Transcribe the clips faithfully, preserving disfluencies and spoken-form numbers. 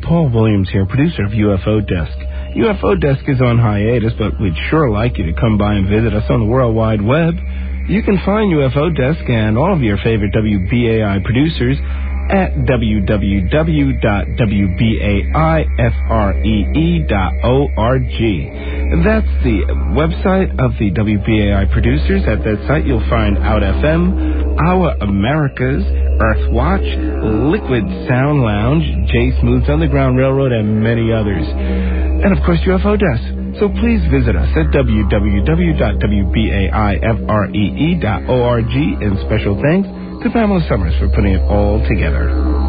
Paul Williams here, producer of U F O Desk. U F O Desk is on hiatus, but we'd sure like you to come by and visit us on the World Wide Web. You can find U F O Desk and all of your favorite W B A I producers at w w w dot w b a i free dot org. That's the website of the W B A I producers. At that site, you'll find Out F M, Our Americas, Earthwatch, Liquid Sound Lounge, J Smooth's Underground Railroad, and many others. And, of course, U F O Desk. So please visit us at w w w dot w b a i free dot org. And special thanks to Pamela Summers for putting it all together.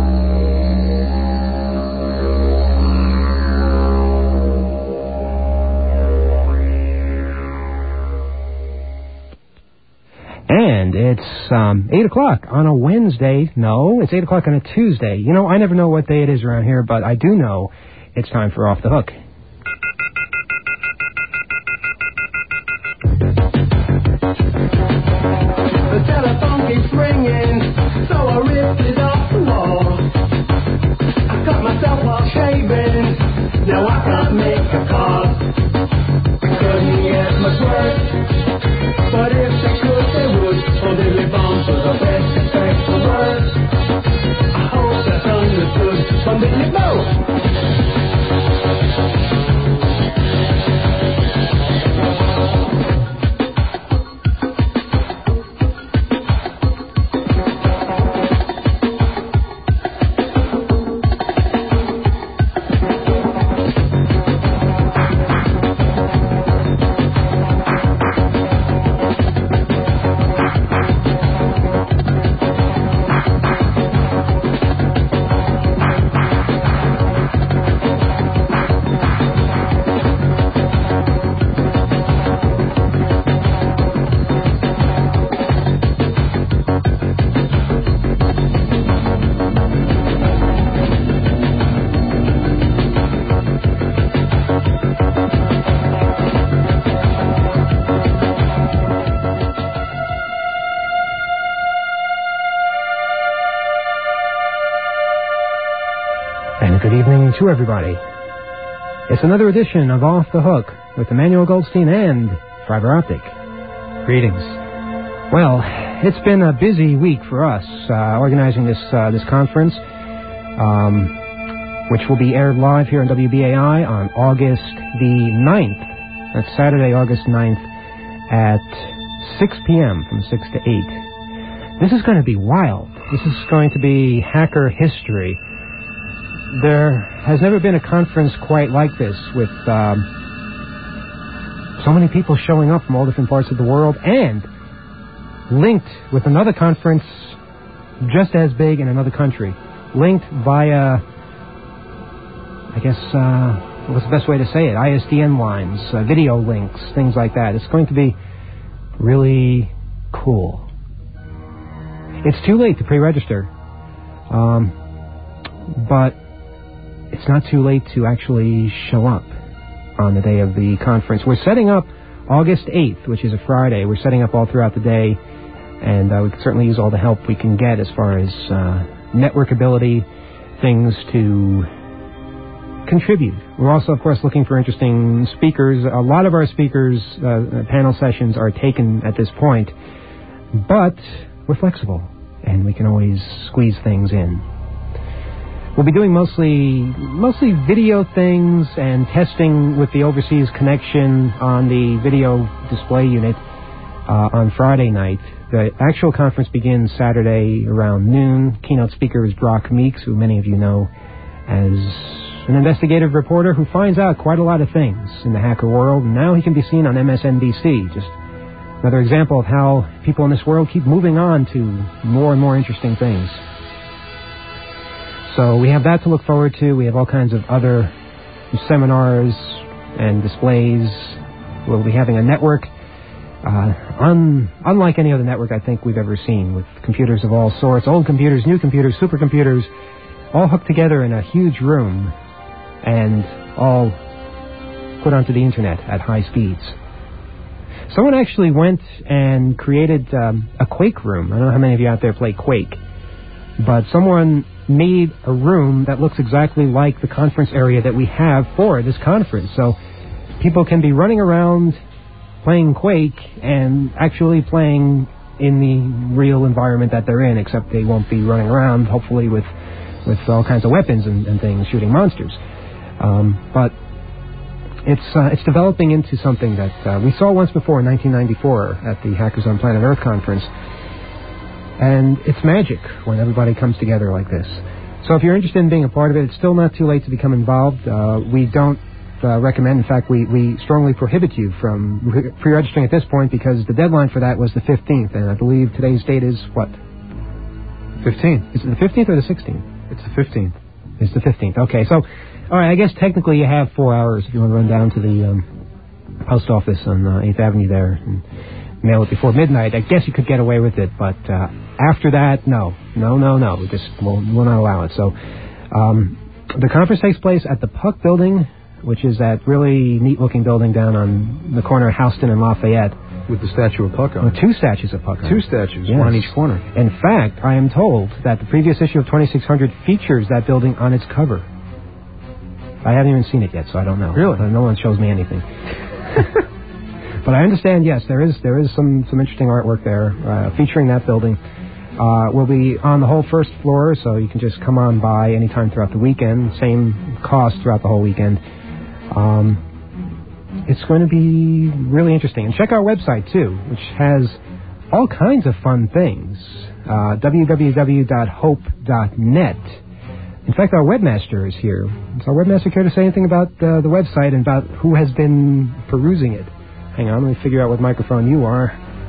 And it's um, eight o'clock on a Wednesday. No, it's eight o'clock on a Tuesday. You know, I never know what day it is around here, but I do know it's time for Off the Hook. The telephone keeps ringing, so I ripped it off the wall. I cut myself while shaving, now I can't make a call. Couldn't get much work, but if they could, they would. Or they live on to the best effect for words. I hope that's understood from Billy Bow. To everybody. It's another edition of Off the Hook with Emmanuel Goldstein and Fiber Optic. Greetings. Well, it's been a busy week for us uh, organizing this uh, this conference, um, which will be aired live here on W B A I on August the ninth. That's Saturday, August ninth at six p.m. from six to eight. This is going to be wild. This is going to be hacker history. There has never been a conference quite like this, with um, so many people showing up from all different parts of the world and linked with another conference just as big in another country, linked via, I guess, uh, what's the best way to say it, I S D N lines, uh, video links, things like that. It's going to be really cool. It's too late to pre-register, um, but it's not too late to actually show up on the day of the conference. We're setting up August eighth, which is a Friday. We're setting up all throughout the day, and uh, we can certainly use all the help we can get as far as uh, networkability, things to contribute. We're also, of course, looking for interesting speakers. A lot of our speakers' uh, panel sessions are taken at this point, but we're flexible, and we can always squeeze things in. We'll be doing mostly mostly video things and testing with the overseas connection on the video display unit uh, on Friday night. The actual conference begins Saturday around noon. Keynote speaker is Brock Meeks, who many of you know as an investigative reporter who finds out quite a lot of things in the hacker world. And now he can be seen on M S N B C. Just another example of how people in this world keep moving on to more and more interesting things. So we have that to look forward to. We have all kinds of other seminars and displays. We'll be having a network uh, un, unlike any other network I think we've ever seen, with computers of all sorts, old computers, new computers, supercomputers, all hooked together in a huge room and all put onto the internet at high speeds. Someone actually went and created um, a Quake room. I don't know how many of you out there play Quake, but someone made a room that looks exactly like the conference area that we have for this conference. So people can be running around playing Quake and actually playing in the real environment that they're in, except they won't be running around, hopefully, with with all kinds of weapons and, and things, shooting monsters. Um, but it's uh, it's developing into something that uh, we saw once before in nineteen ninety-four at the Hackers on Planet Earth conference. And it's magic when everybody comes together like this. So if you're interested in being a part of it, it's still not too late to become involved. Uh, we don't uh, recommend, in fact, we, we strongly prohibit you from re- pre-registering at this point because the deadline for that was the fifteenth, and I believe today's date is what? fifteenth. Is it the fifteenth or the sixteenth? It's the fifteenth. It's the fifteenth. Okay, so, all right, I guess technically you have four hours if you want to run down to the um, post office on uh, eighth Avenue there and mail it before midnight. I guess you could get away with it, but uh, after that, no. No, no, no. We just will will not allow it. So um, the conference takes place at the Puck Building, which is that really neat-looking building down on the corner of Houston and Lafayette. With the statue of Puck on it. Well, two statues of Puck on Two it. statues, Yes. one on each corner. In fact, I am told that the previous issue of twenty-six hundred features that building on its cover. I haven't even seen it yet, so I don't know. Really? Uh, no one shows me anything. But I understand, yes, there is there is some, some interesting artwork there uh, featuring that building. Uh, we'll be on the whole first floor, so you can just come on by anytime throughout the weekend. Same cost throughout the whole weekend. Um, it's going to be really interesting. And check our website, too, which has all kinds of fun things. Uh, w w w dot hope dot net. In fact, our webmaster is here. Does our webmaster care to say anything about uh, the website and about who has been perusing it? Hang on, let me figure out what microphone you are.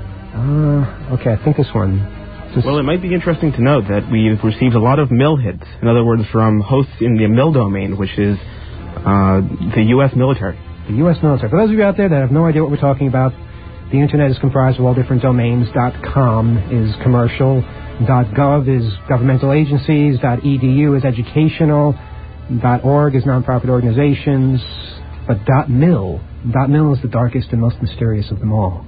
Uh, okay, I think this one. This Well, it might be interesting to note that we've received a lot of mill hits. In other words, from hosts in the mill domain, which is uh, the U S military. The U S military. For those of you out there that have no idea what we're talking about, the Internet is comprised of all different domains. .com is commercial. .gov is governmental agencies. .edu is educational. .org is nonprofit organizations. But .mil, .mil is the darkest and most mysterious of them all.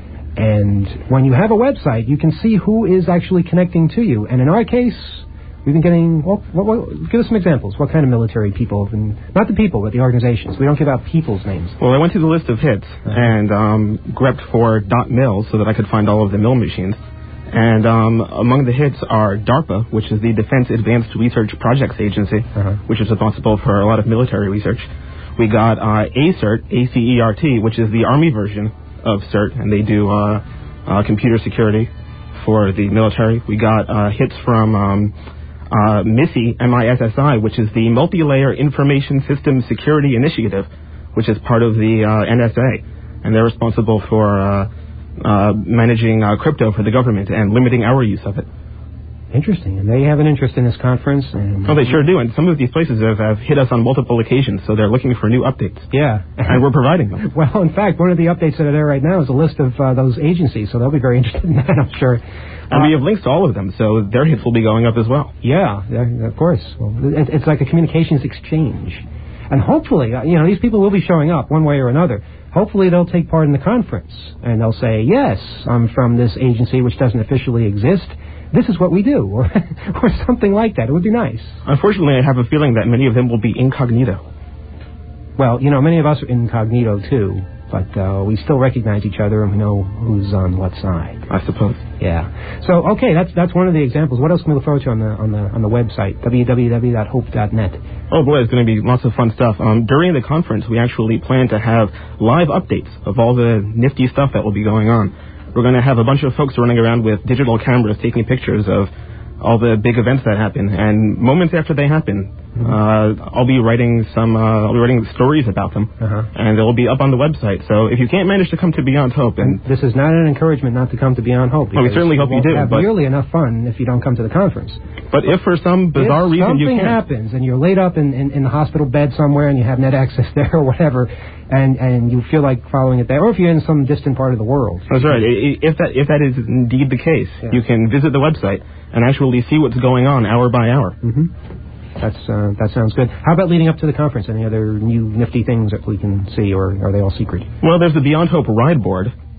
And when you have a website, you can see who is actually connecting to you. And in our case, we've been getting, well, what, what, give us some examples. What kind of military people have been, not the people, but the organizations. We don't give out people's names. Well, I went through the list of hits and um, grepped for .mil so that I could find all of the mill machines. And um, among the hits are DARPA, which is the Defense Advanced Research Projects Agency, uh-huh. which is responsible for a lot of military research. We got uh, ACERT, A C E R T, which is the Army version of CERT, and they do uh, uh, computer security for the military. We got uh, hits from um, uh, MISSI, M I S S I, which is the Multi-Layer Information System Security Initiative, which is part of the uh, N S A, and they're responsible for uh, uh, managing uh, crypto for the government and limiting our use of it. Interesting. And they have an interest in this conference. And oh, they sure do. And some of these places have, have hit us on multiple occasions, so they're looking for new updates. Yeah. And we're providing them. Well, in fact, one of the updates that are there right now is a list of uh, those agencies, so they'll be very interested in that, I'm sure. And uh, we have links to all of them, so their hits will be going up as well. Yeah, yeah, of course. Well, it, it's like a communications exchange. And hopefully, uh, you know, these people will be showing up one way or another. Hopefully they'll take part in the conference, and they'll say, yes, I'm from this agency which doesn't officially exist. This is what we do, or or something like that. It would be nice. Unfortunately, I have a feeling that many of them will be incognito. Well, you know, many of us are incognito, too, but uh, we still recognize each other, and we know who's on what side. I suppose. Yeah. So, okay, that's that's one of the examples. What else can we look forward to on the on the on the website, w w w dot hope dot net? Oh, boy, it's going to be lots of fun stuff. Um, during the conference, we actually plan to have live updates of all the nifty stuff that will be going on. We're going to have a bunch of folks running around with digital cameras taking pictures of all the big events that happen. And moments after they happen, mm-hmm. uh, I'll be writing some, uh, I'll be writing stories about them. Uh-huh. And they'll be up on the website. So if you can't manage to come to Beyond Hope, and this is not an encouragement not to come to Beyond Hope. Well, we certainly hope you do. Have but nearly enough fun if you don't come to the conference. But if for some bizarre if reason you can't, something happens and you're laid up in, in, in the hospital bed somewhere and you have net access there or whatever, and and you feel like following it there, or if you're in some distant part of the world. That's right. If that if that is indeed the case, yeah. you can visit the website and actually see what's going on hour by hour. Mm-hmm. That's uh, that sounds good. How about leading up to the conference? Any other new nifty things that we can see, or are they all secret? Well, there's the Beyond Hope ride board.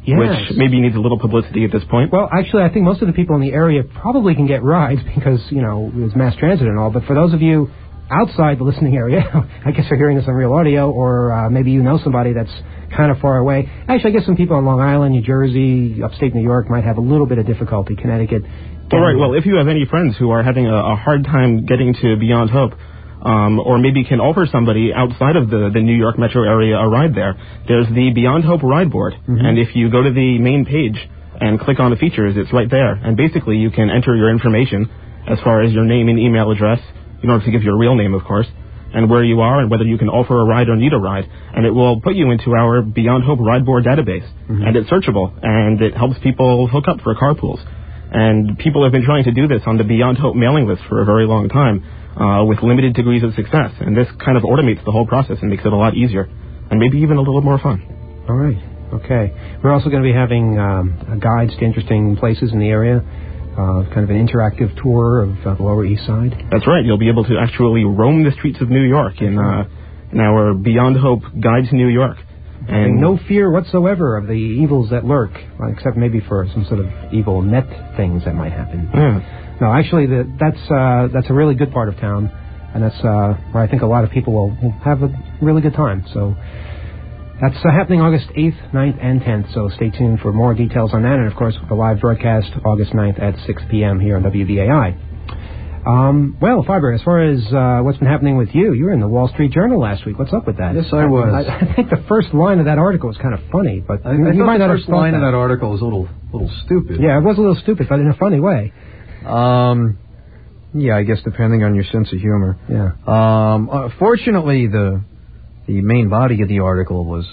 Yes. which maybe needs a little publicity at this point. Well, actually, I think most of the people in the area probably can get rides because, you know, there's mass transit and all. But for those of you outside the listening area, I guess you're hearing this on Real Audio, or uh, maybe you know somebody that's kind of far away. Actually, I guess some people on Long Island, New Jersey, upstate New York might have a little bit of difficulty. Connecticut. All right. Well, if you have any friends who are having a, a hard time getting to Beyond Hope, um, or maybe can offer somebody outside of the, the New York metro area a ride there, there's the Beyond Hope ride board. Mm-hmm. And if you go to the main page and click on the features, it's right there. And basically, you can enter your information as far as your name and email address. You don't have to give your real name, of course, and where you are and whether you can offer a ride or need a ride. And it will put you into our Beyond Hope ride board database. Mm-hmm. And it's searchable, and it helps people hook up for carpools. And people have been trying to do this on the Beyond Hope mailing list for a very long time uh, with limited degrees of success. And this kind of automates the whole process and makes it a lot easier and maybe even a little more fun. All right. Okay. We're also going to be having um, guides to interesting places in the area. Uh, kind of an interactive tour of uh, the Lower East Side. That's right. You'll be able to actually roam the streets of New York in, uh, in our Beyond Hope Guide to New York. And no fear whatsoever of the evils that lurk, except maybe for some sort of evil net things that might happen. Yeah. No, actually, the, that's uh, that's a really good part of town, and that's uh, where I think a lot of people will, will have a really good time. So that's uh, happening August eighth, ninth, and tenth, so stay tuned for more details on that. And, of course, the live broadcast August ninth at six p.m. here on W B A I. Um, well, Fiber, as far as uh, what's been happening with you, you were in the Wall Street Journal last week. What's up with that? Yes, I was. I, I think the first line of that article was kind of funny, but I, you, I you might the not first have line that. of that article was a little, little stupid. Yeah, it was a little stupid, but in a funny way. Um, yeah, I guess depending on your sense of humor. Yeah. Um, uh, fortunately, the the main body of the article was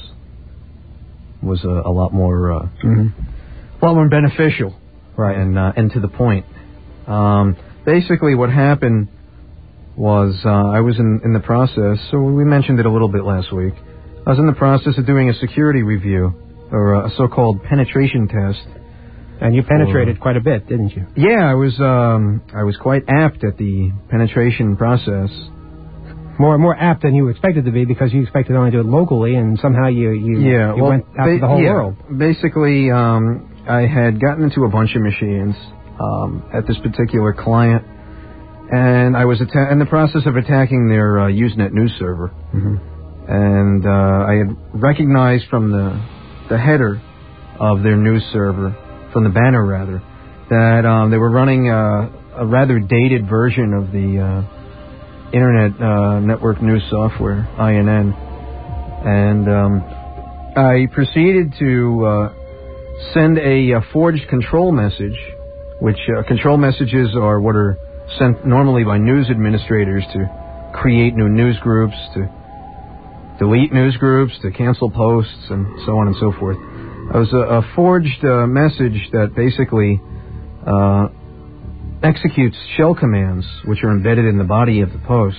was a, a lot more, uh, mm-hmm. a lot more beneficial, right, and uh, and to the point. Um, basically, what happened was uh, I was in, in the process, so we mentioned it a little bit last week, I was in the process of doing a security review, or a so-called penetration test. And you penetrated or, quite a bit, didn't you? Yeah, I was um, I was quite apt at the penetration process. More more apt than you expected to be, because you expected only to do it locally, and somehow you, you, yeah, you well, went out ba- to the whole yeah, world. Basically, um, I had gotten into a bunch of machines um, at this particular client, and I was atta- in the process of attacking their uh, Usenet news server. Mm-hmm. And uh, I had recognized from the the header of their news server, from the banner rather, that um, they were running uh, a rather dated version of the uh, Internet uh, Network News Software, I N N. And um, I proceeded to uh, send a, a forged control message, which uh, control messages are what are sent normally by news administrators to create new news groups, to delete news groups, to cancel posts, and so on and so forth. It was a, a forged uh, message that basically uh, executes shell commands, which are embedded in the body of the post.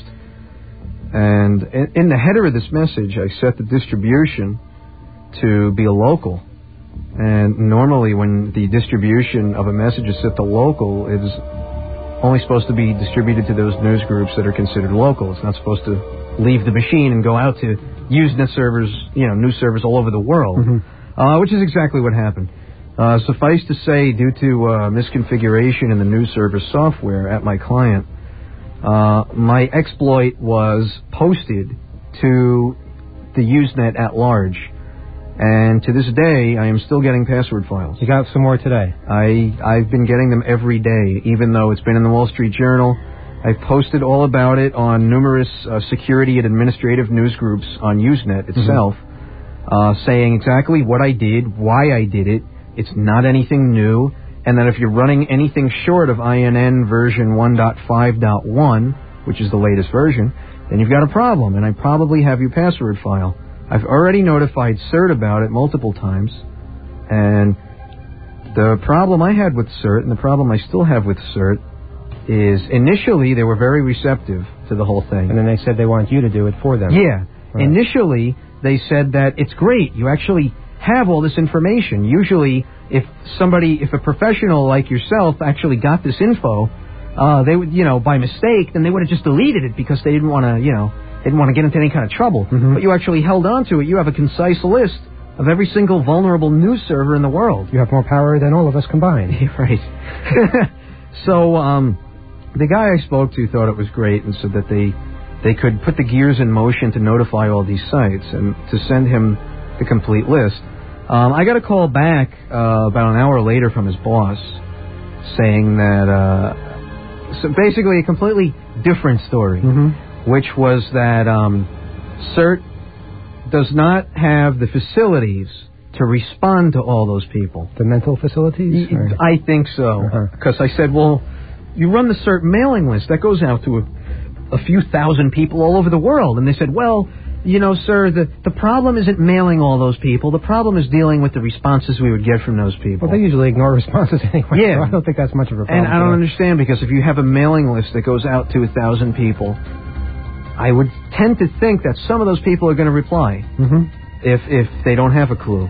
And in, in the header of this message, I set the distribution to be a local. And normally when the distribution of a message is set to local, it is only supposed to be distributed to those news groups that are considered local. It's not supposed to leave the machine and go out to Usenet servers, you know, news servers all over the world, mm-hmm. uh, which is exactly what happened. Uh, suffice to say, due to uh, misconfiguration in the news server software at my client, uh, my exploit was posted to the Usenet at large. And to this day, I am still getting password files. You got some more today? I, I've been getting them every day, even though it's been in the Wall Street Journal. I've posted all about it on numerous uh, security and administrative news groups on Usenet itself, mm-hmm. uh, saying exactly what I did, why I did it. It's not anything new, and that if you're running anything short of I N N version one point five point one, which is the latest version, then you've got a problem, and I probably have your password file. I've already notified CERT about it multiple times, and the problem I had with CERT, and the problem I still have with CERT, is initially they were very receptive to the whole thing. And then they said they want you to do it for them. Yeah. Right. Initially, they said that it's great. You actually have all this information. Usually, if somebody, if a professional like yourself actually got this info, uh, they would, you know, by mistake, then they would have just deleted it because they didn't want to, you know, they didn't want to get into any kind of trouble. Mm-hmm. But you actually held on to it. You have a concise list of every single vulnerable news server in the world. You have more power than all of us combined. Right. So um, the guy I spoke to thought it was great and said that they they could put the gears in motion to notify all these sites and to send him the complete list. Um, I got a call back uh, about an hour later from his boss saying that, uh, so basically a completely different story, Mm-hmm. which was that um, CERT does not have the facilities to respond to all those people. The mental facilities? Y- I think so. Uh-huh. Because I said, well, you run the CERT mailing list. That goes out to a, a few thousand people all over the world. And they said, well, you know, sir, the, the problem isn't mailing all those people. The problem is dealing with the responses we would get from those people. Well, they usually ignore responses anyway, Yeah. so I don't think that's much of a problem. And I don't for them. understand, because if you have a mailing list that goes out to a thousand people, I would tend to think that some of those people are going to reply Mhm. if if they don't have a clue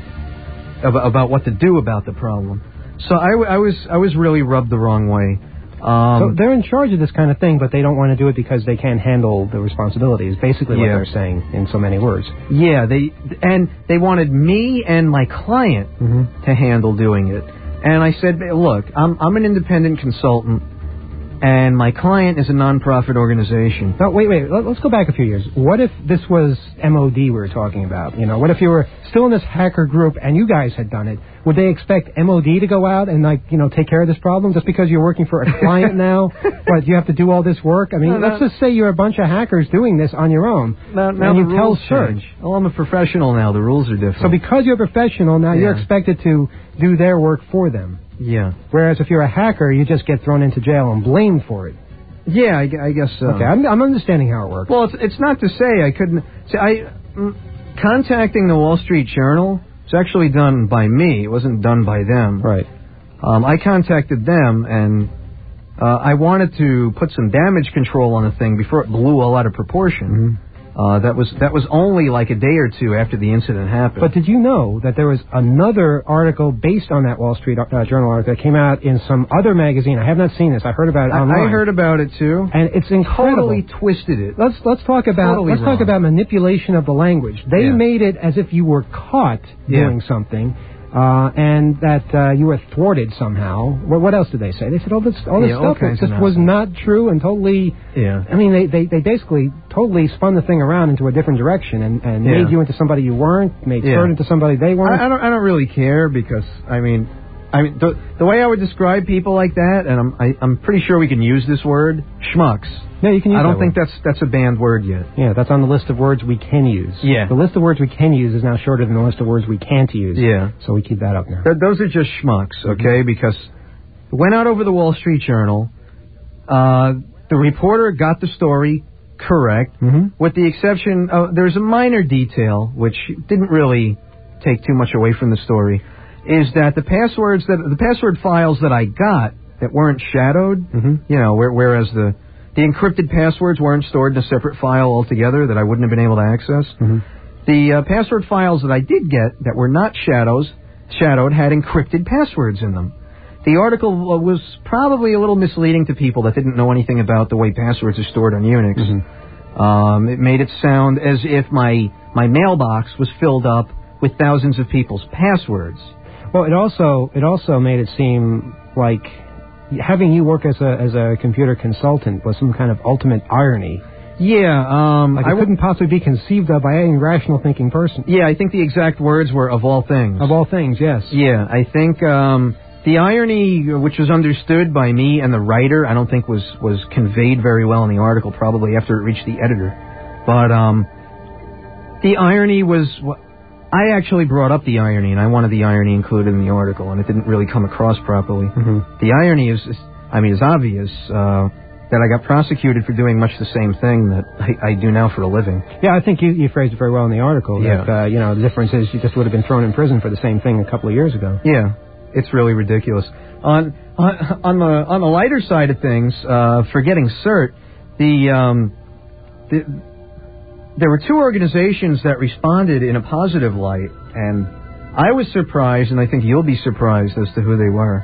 about, about what to do about the problem. So I, w- I was I was really rubbed the wrong way. Um, So they're in charge of this kind of thing, but they don't want to do it because they can't handle the responsibilities. Basically, what Yeah. they're saying in so many words. yeah, they and they wanted me and my client Mm-hmm. to handle doing it. And I said, look, I'm I'm an independent consultant, and my client is a nonprofit organization. No, wait, wait. Let, let's go back a few years. What if this was M O D we were talking about? You know, what if you were still in this hacker group and you guys had done it? Would they expect M O D to go out and, like, you know, take care of this problem just because you're working for a client now? What, you have to do all this work? I mean, No, no. let's just say you're a bunch of hackers doing this on your own. Now, now and the you tell rules CERT. change. Oh, I'm a professional now. The rules are different. So because you're a professional, now you're Yeah. expected to do their work for them. yeah, Whereas if you're a hacker, you just get thrown into jail and blamed for it. yeah, I, gu- I guess so. Okay, I'm, I'm understanding how it works. Well, it's it's not to say I couldn't. See, I mm, contacting the Wall Street Journal was actually done by me. It wasn't done by them. Right. Um, I contacted them, and uh, I wanted to put some damage control on the thing before it blew all out of proportion. Mm-hmm. Uh, that was that was only like a day or two after the incident happened. But did you know that there was another article based on that Wall Street uh, Journal article that came out in some other magazine? I have not seen this. I heard about it I, online. I heard about it too. and it's incredible. Totally twisted it. Let's let's talk about Totally let's talk wrong. about manipulation of the language. They Yeah. made it as if you were caught Yeah. doing something, uh, and that uh, you were thwarted somehow. What, what else did they say? They said all this all this Yeah, all stuff that kinds of just was nonsense. not true and totally. Yeah. I mean, they, they, they basically totally spun the thing around into a different direction and, and Yeah. made you into somebody you weren't, made Yeah. CERT into somebody they weren't. I, I don't. I don't really care because I mean, I mean the the way I would describe people like that, and I'm I, I'm pretty sure we can use this word, schmucks. yeah, you can use I don't that think word. that's that's a banned word yet. Yeah, that's on the list of words we can use. Yeah. The list of words we can use is now shorter than the list of words we can't use. Yeah. So we keep that up now. Th- those are just schmucks, okay? Because it went out over the Wall Street Journal. Uh, the reporter got the story correct, Mm-hmm. with the exception of there's a minor detail which didn't really take too much away from the story. Is that the passwords that the password files that I got that weren't shadowed, Mm-hmm. you know, where, whereas the the encrypted passwords weren't stored in a separate file altogether that I wouldn't have been able to access. Mm-hmm. The uh, password files that I did get that were not shadows, shadowed had encrypted passwords in them. The article uh, was probably a little misleading to people that didn't know anything about the way passwords are stored on Unix. Mm-hmm. Um, it made it sound as if my my mailbox was filled up with thousands of people's passwords. Well, it also it also made it seem like having you work as a as a computer consultant was some kind of ultimate irony. Yeah, um, Like I it would. couldn't possibly be conceived of by any rational thinking person. Yeah, I think the exact words were "of all things." Of all things, yes. Yeah, I think um, the irony, which was understood by me and the writer, I don't think was, was conveyed very well in the article, probably after it reached the editor. But um, the irony was, I actually brought up the irony, and I wanted the irony included in the article, and it didn't really come across properly. Mm-hmm. The irony is, is, I mean, is obvious, uh, that I got prosecuted for doing much the same thing that I, I do now for a living. Yeah, I think you, you phrased it very well in the article. Yeah. That, uh, you know, the difference is you just would have been thrown in prison for the same thing a couple of years ago. Yeah, it's really ridiculous. On on, on the on the lighter side of things, uh, for getting CERT, the, um, the there were two organizations that responded in a positive light, and I was surprised, and I think you'll be surprised as to who they were.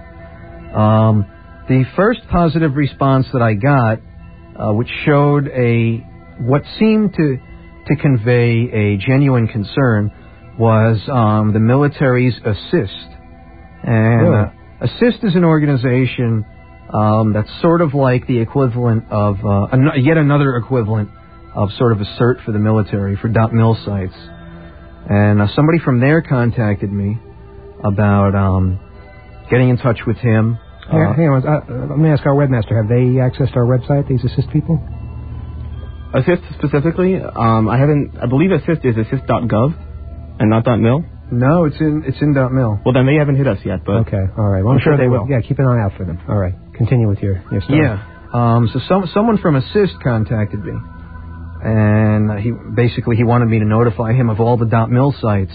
Um, the first positive response that I got, uh, which showed a what seemed to to convey a genuine concern, was um, the military's ASSIST. And Really? uh, ASSIST is an organization um, that's sort of like the equivalent of, uh, an- yet another equivalent of sort of a cert for the military, for .mil sites. And uh, somebody from there contacted me about um, getting in touch with him. Hang, Uh, hang on. Uh, let me ask our webmaster. Have they accessed our website, these assist people? Assist specifically, um, I haven't. I believe Assist is assist dot gov and not .mil. no, it's in it's in .mil. Well, then they haven't hit us yet, but Okay, all right. Well, I'm, I'm sure they will. Yeah, keep an eye out for them. All right. Continue with your, your story. Yeah. Um, so some someone from ASSIST contacted me, and he basically he wanted me to notify him of all the .mil sites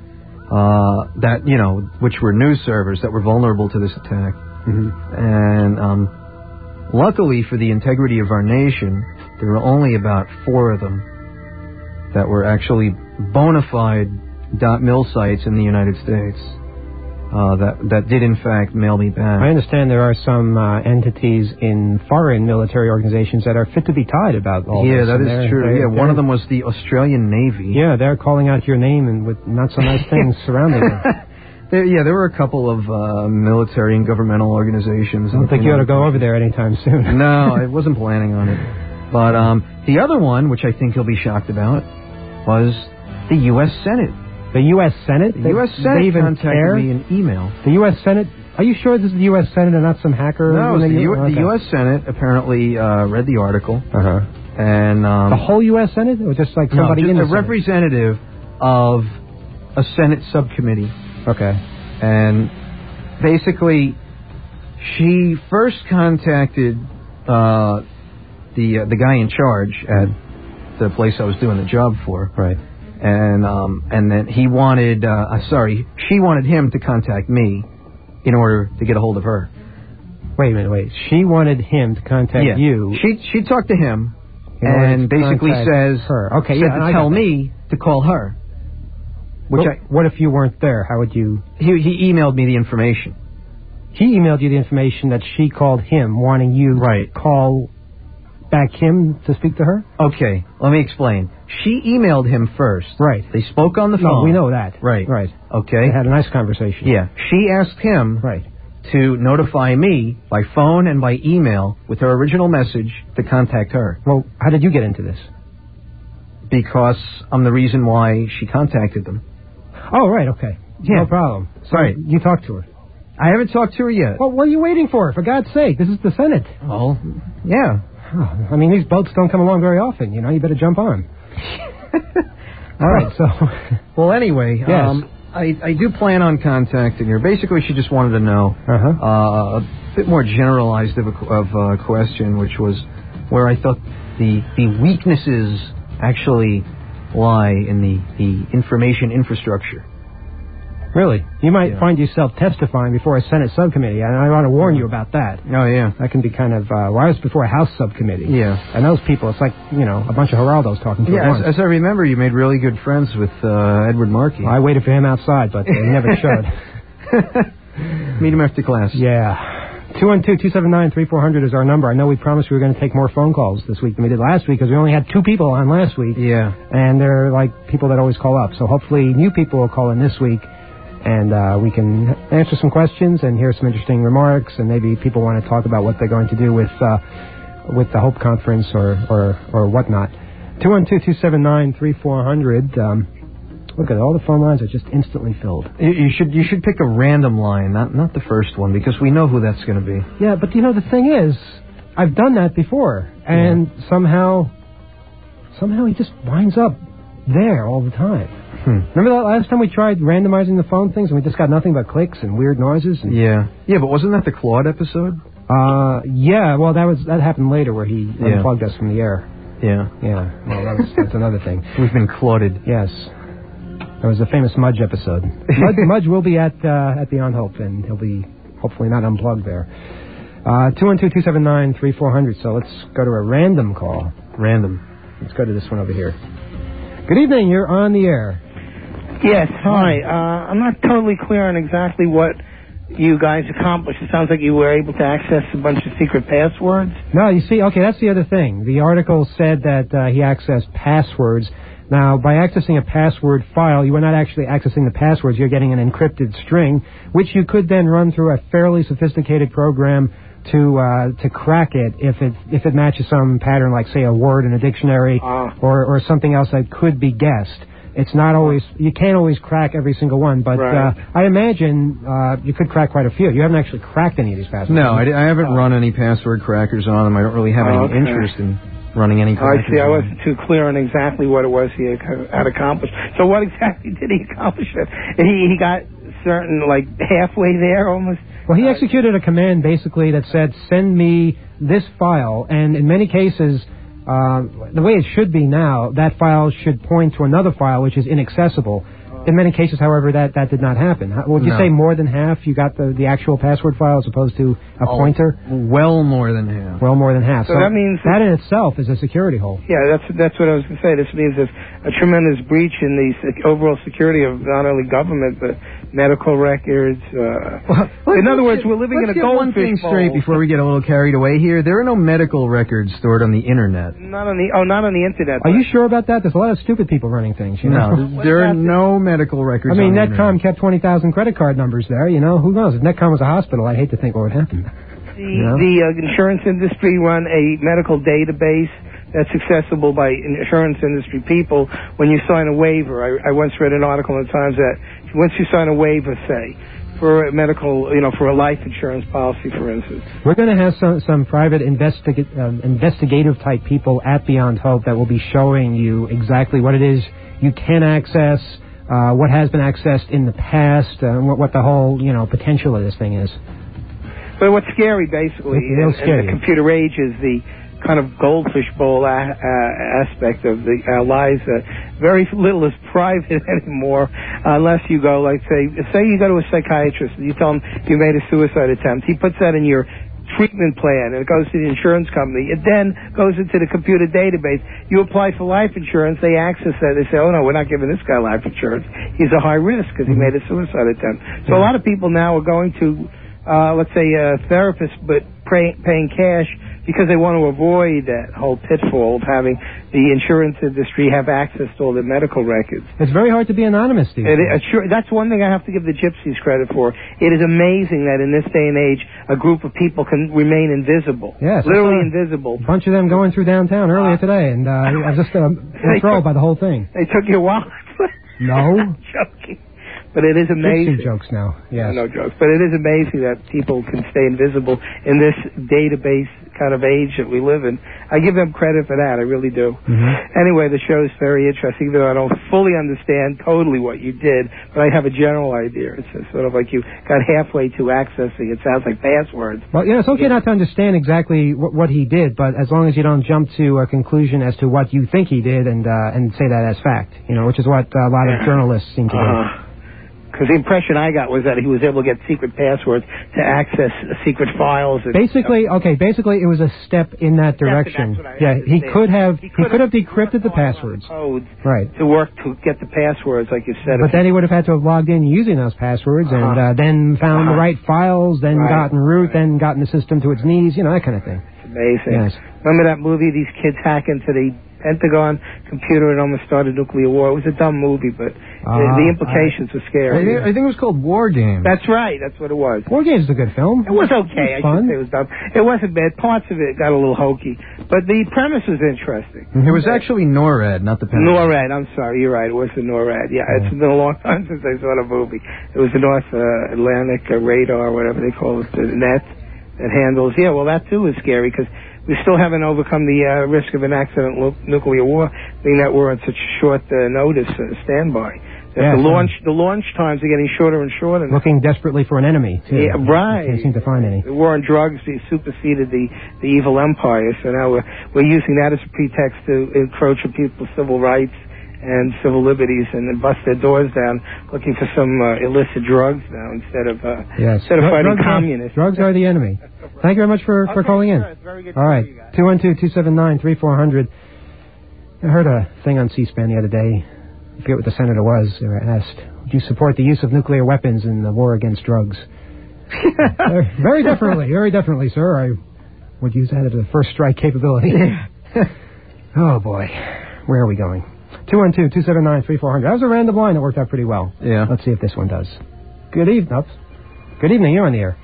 uh, that you know which were news servers that were vulnerable to this attack. Mm-hmm. And um, luckily for the integrity of our nation, there were only about four of them that were actually bona fide .mil sites in the United States uh, that that did in fact mail me back. I understand there are some uh, entities in foreign military organizations that are fit to be tied about all Yeah, this. that and is they're- true. they're- Yeah, one they're- of them was the Australian Navy. Yeah, they're calling out your name and with not so nice things surrounding it. There, yeah, there were a couple of uh, military and governmental organizations. I don't think you ought to go over there anytime soon. No, I wasn't planning on it. But um, the other one, which I think you'll be shocked about, was the U S Senate. The U S Senate? The U S They- Senate they even contacted care? me in email. The U S Senate? Are you sure this is the U S Senate and not some hacker? No, it's the, U- Okay. the U S Senate apparently uh, read the article, Uh-huh. and um, The whole U S Senate? Or just like no, somebody just in the a Senate? representative of a Senate subcommittee. Okay. And basically, she first contacted uh, the uh, the guy in charge at the place I was doing the job for, Right. and um, and then he wanted, uh, uh, sorry, she wanted him to contact me in order to get a hold of her. Wait a minute, wait. She wanted him to contact yeah, you. she she talked to him in order and to basically contact says her. Okay, said yeah, to I tell got that. me to call her. Which What, I what if you weren't there? How would you... he he emailed me the information. He emailed you the information that she called him, wanting you Right. to call back him to speak to her? Okay, let me explain. She emailed him first. Right. They spoke on the No, phone. we know that. Right. Right. Okay. They had a nice conversation. Yeah. She asked him Right. to notify me by phone and by email with her original message to contact her Well, how did you get into this? because I'm the reason why she contacted them. Oh, right, okay. Yeah. No problem. So Right. you talked to her. I haven't talked to her yet. Well, what are you waiting for? For God's sake, this is the Senate. Well, yeah. Oh, I mean, these boats don't come along very often. You know, you better jump on. All right, so... Well, anyway, Yes. um, I, I do plan on contacting her. Basically, she just wanted to know Uh-huh. uh, a bit more generalized of a of a question, which was where I thought the the weaknesses actually lie in the, the information infrastructure. Really? You might Yeah. find yourself testifying before a Senate subcommittee, and I want to warn you about that. Oh, yeah. That can be kind of... Uh, well, I was before a House subcommittee. Yeah. And those people, it's like, you know, a bunch of Geraldos talking to at Yeah, once. as, as I remember, you made really good friends with uh, Edward Markey. I waited for him outside, but he never showed. Meet him after class. Yeah. two one two, two seven nine, three four zero zero is our number. I know we promised we were going to take more phone calls this week than we did last week because we only had two people on last week. Yeah. And they're like people that always call up. So hopefully new people will call in this week and uh, we can answer some questions and hear some interesting remarks, and maybe people want to talk about what they're going to do with uh, with the Hope Conference or, or, or whatnot. two one two, two seven nine, three four zero zero. Um, look at it. All the phone lines are just instantly filled. You, you should you should pick a random line, not not the first one, because we know who that's going to be. Yeah, but you know, the thing is, I've done that before, and yeah. somehow, somehow he just winds up there all the time. Hmm. Remember that last time we tried randomizing the phone things, and we just got nothing but clicks and weird noises? And, yeah. Yeah, but wasn't that the Claude episode? Uh, yeah, well, that was that happened later where he yeah. unplugged us from the air. Yeah. Yeah, well, that was, that's another thing. We've been Clauded. Yes. That was the famous Mudge episode. Mudge, Mudge will be at uh, at Beyond Hope, and he'll be hopefully not unplugged there. Uh, two one two, two seven nine, three four zero zero. So let's go to a random call. Random. Let's go to this one over here. Good evening. You're on the air. Yes, hi. Uh, I'm not totally clear on exactly what you guys accomplished. It sounds like you were able to access a bunch of secret passwords. No, you see, okay, that's the other thing. The article said that uh, he accessed passwords. Now, by accessing a password file, you are not actually accessing the passwords. You're getting an encrypted string, which you could then run through a fairly sophisticated program to uh, to crack it if it if it matches some pattern, like say a word in a dictionary uh. or or something else that could be guessed. It's not always, you can't always crack every single one, but right. uh, I imagine uh, you could crack quite a few. You haven't actually cracked any of these passwords. No, I, I haven't oh. run any password crackers on them. I don't really have oh, any okay. interest in running any crackers. I see. I wasn't too clear on exactly what it was he had accomplished. So what exactly did he accomplish? He, he got certain, like, halfway there almost? Well, he executed a command basically that said, send me this file, and in many cases, Uh, the way it should be now, that file should point to another file which is inaccessible. In many cases, however, that, that did not happen. Would you no. say more than half you got the, the actual password file as opposed to a oh, pointer? Well more than half. Well more than half. So, so that means... That in itself is a security hole. Yeah, that's that's what I was going to say. This means there's a tremendous breach in the sec- overall security of not only government, but medical records. Uh, well, in other words, we're living in a goldfish bowl. Let's get one thing straight before we get a little carried away here. There are no medical records stored on the Internet. Not on the... Oh, not on the Internet. Are you sure about that? There's a lot of stupid people running things, you know? No, there are no medical records I mean, on Netcom kept twenty thousand credit card numbers there, you know. Who knows? If Netcom was a hospital, I'd hate to think what would happen. The, you know? the uh, insurance industry run a medical database that's accessible by insurance industry people when you sign a waiver. I, I once read an article in the Times that once you sign a waiver, say, for a medical, you know, for a life insurance policy, for instance. We're going to have some, some private investiga- um, investigative-type people at Beyond Hope that will be showing you exactly what it is you can access, Uh, what has been accessed in the past, uh, what, what the whole, you know, potential of this thing is. But what's scary, basically, in, in the computer age is the kind of goldfish bowl a- uh, aspect of the our lives. Uh, very little is private anymore, uh, unless you go, like, say, say you go to a psychiatrist and you tell him you made a suicide attempt. He puts that in your treatment plan, and it goes to the insurance company. It then goes into the computer database. You apply for life insurance, they access that. They say, oh, no, we're not giving this guy life insurance. He's a high risk because he made a suicide attempt. So a lot of people now are going to, uh, let's say, a therapist, but pay, paying cash because they want to avoid that whole pitfall of having the insurance industry have access to all the medical records. It's very hard to be anonymous, Steve. It, uh, sure, that's one thing I have to give the gypsies credit for. It is amazing that in this day and age, a group of people can remain invisible. Yes. Literally invisible. A bunch of them going through downtown earlier today, and uh, I was just uh, enthralled by the whole thing. They took your wallet. No. I'm joking. But it is amazing. Gypsy jokes now, yes. No, no jokes. But it is amazing that people can stay invisible in this database kind of age that we live in. I give them credit for that. I really do. Mm-hmm. Anyway, the show is very interesting, even though I don't fully understand totally what you did, but I have a general idea. It's sort of like you got halfway to accessing. It sounds like passwords. Well, yeah, it's okay yeah. not to understand exactly what, what he did, but as long as you don't jump to a conclusion as to what you think he did and uh, and say that as fact, you know, which is what a lot of journalists seem to do. Uh-huh. Because the impression I got was that he was able to get secret passwords to access secret files. And basically, stuff. okay, basically it was a step in that direction. Yeah, he could have he could, he could have decrypted the passwords. Codes right. To work to get the passwords, like you said. But then he would have had to have logged in using those passwords uh-huh. and uh, then found uh-huh. the right files, then right. gotten root, right. then gotten the system to its knees, you know, that kind of thing. It's amazing. Yes. Remember that movie, these kids hack into the Pentagon computer and almost started nuclear war? It was a dumb movie, but uh, the, the implications I, were scary. I think, I think it was called War Games. That's right. That's what it was. War Games is a good film. It was okay. It was I fun. should say it was dumb. It wasn't bad. Parts of it got a little hokey, but the premise was interesting. Mm-hmm. It was actually NORAD, not the Pentagon. NORAD. I'm sorry. You're right. It was the NORAD. Yeah, yeah. It's been a long time since I saw the movie. It was the North uh, Atlantic uh, Radar, whatever they call it, the net that handles. Yeah, well, that too is scary because we still haven't overcome the uh, risk of an accident lo- nuclear war, being that we're on such short uh, notice uh, standby. That yeah, the launch, the launch times are getting shorter and shorter. Looking desperately for an enemy, too. Yeah, right. Can't seem to find any. The war on drugs superseded the, the evil empire, so now we're we're using that as a pretext to encroach on people's civil rights and civil liberties and bust their doors down, looking for some uh, illicit drugs now instead of uh, yes. instead of Dr- fighting drugs communists. Are, drugs are the enemy. Thank you very much for, okay, for calling sure. in. It's very good All right, two one two, two seven nine, three four zero zero. I heard a thing on C-SPAN the other day. I forget what the senator was. They were asked, "Would you support the use of nuclear weapons in the war against drugs?" uh, very definitely, very definitely, sir. I would use that as a first strike capability. Oh boy, where are we going? two one two, two seven nine, three four zero zero. That was a random line that worked out pretty well. Yeah. Let's see if this one does. Good evening. Oops. Good evening. You're on the air.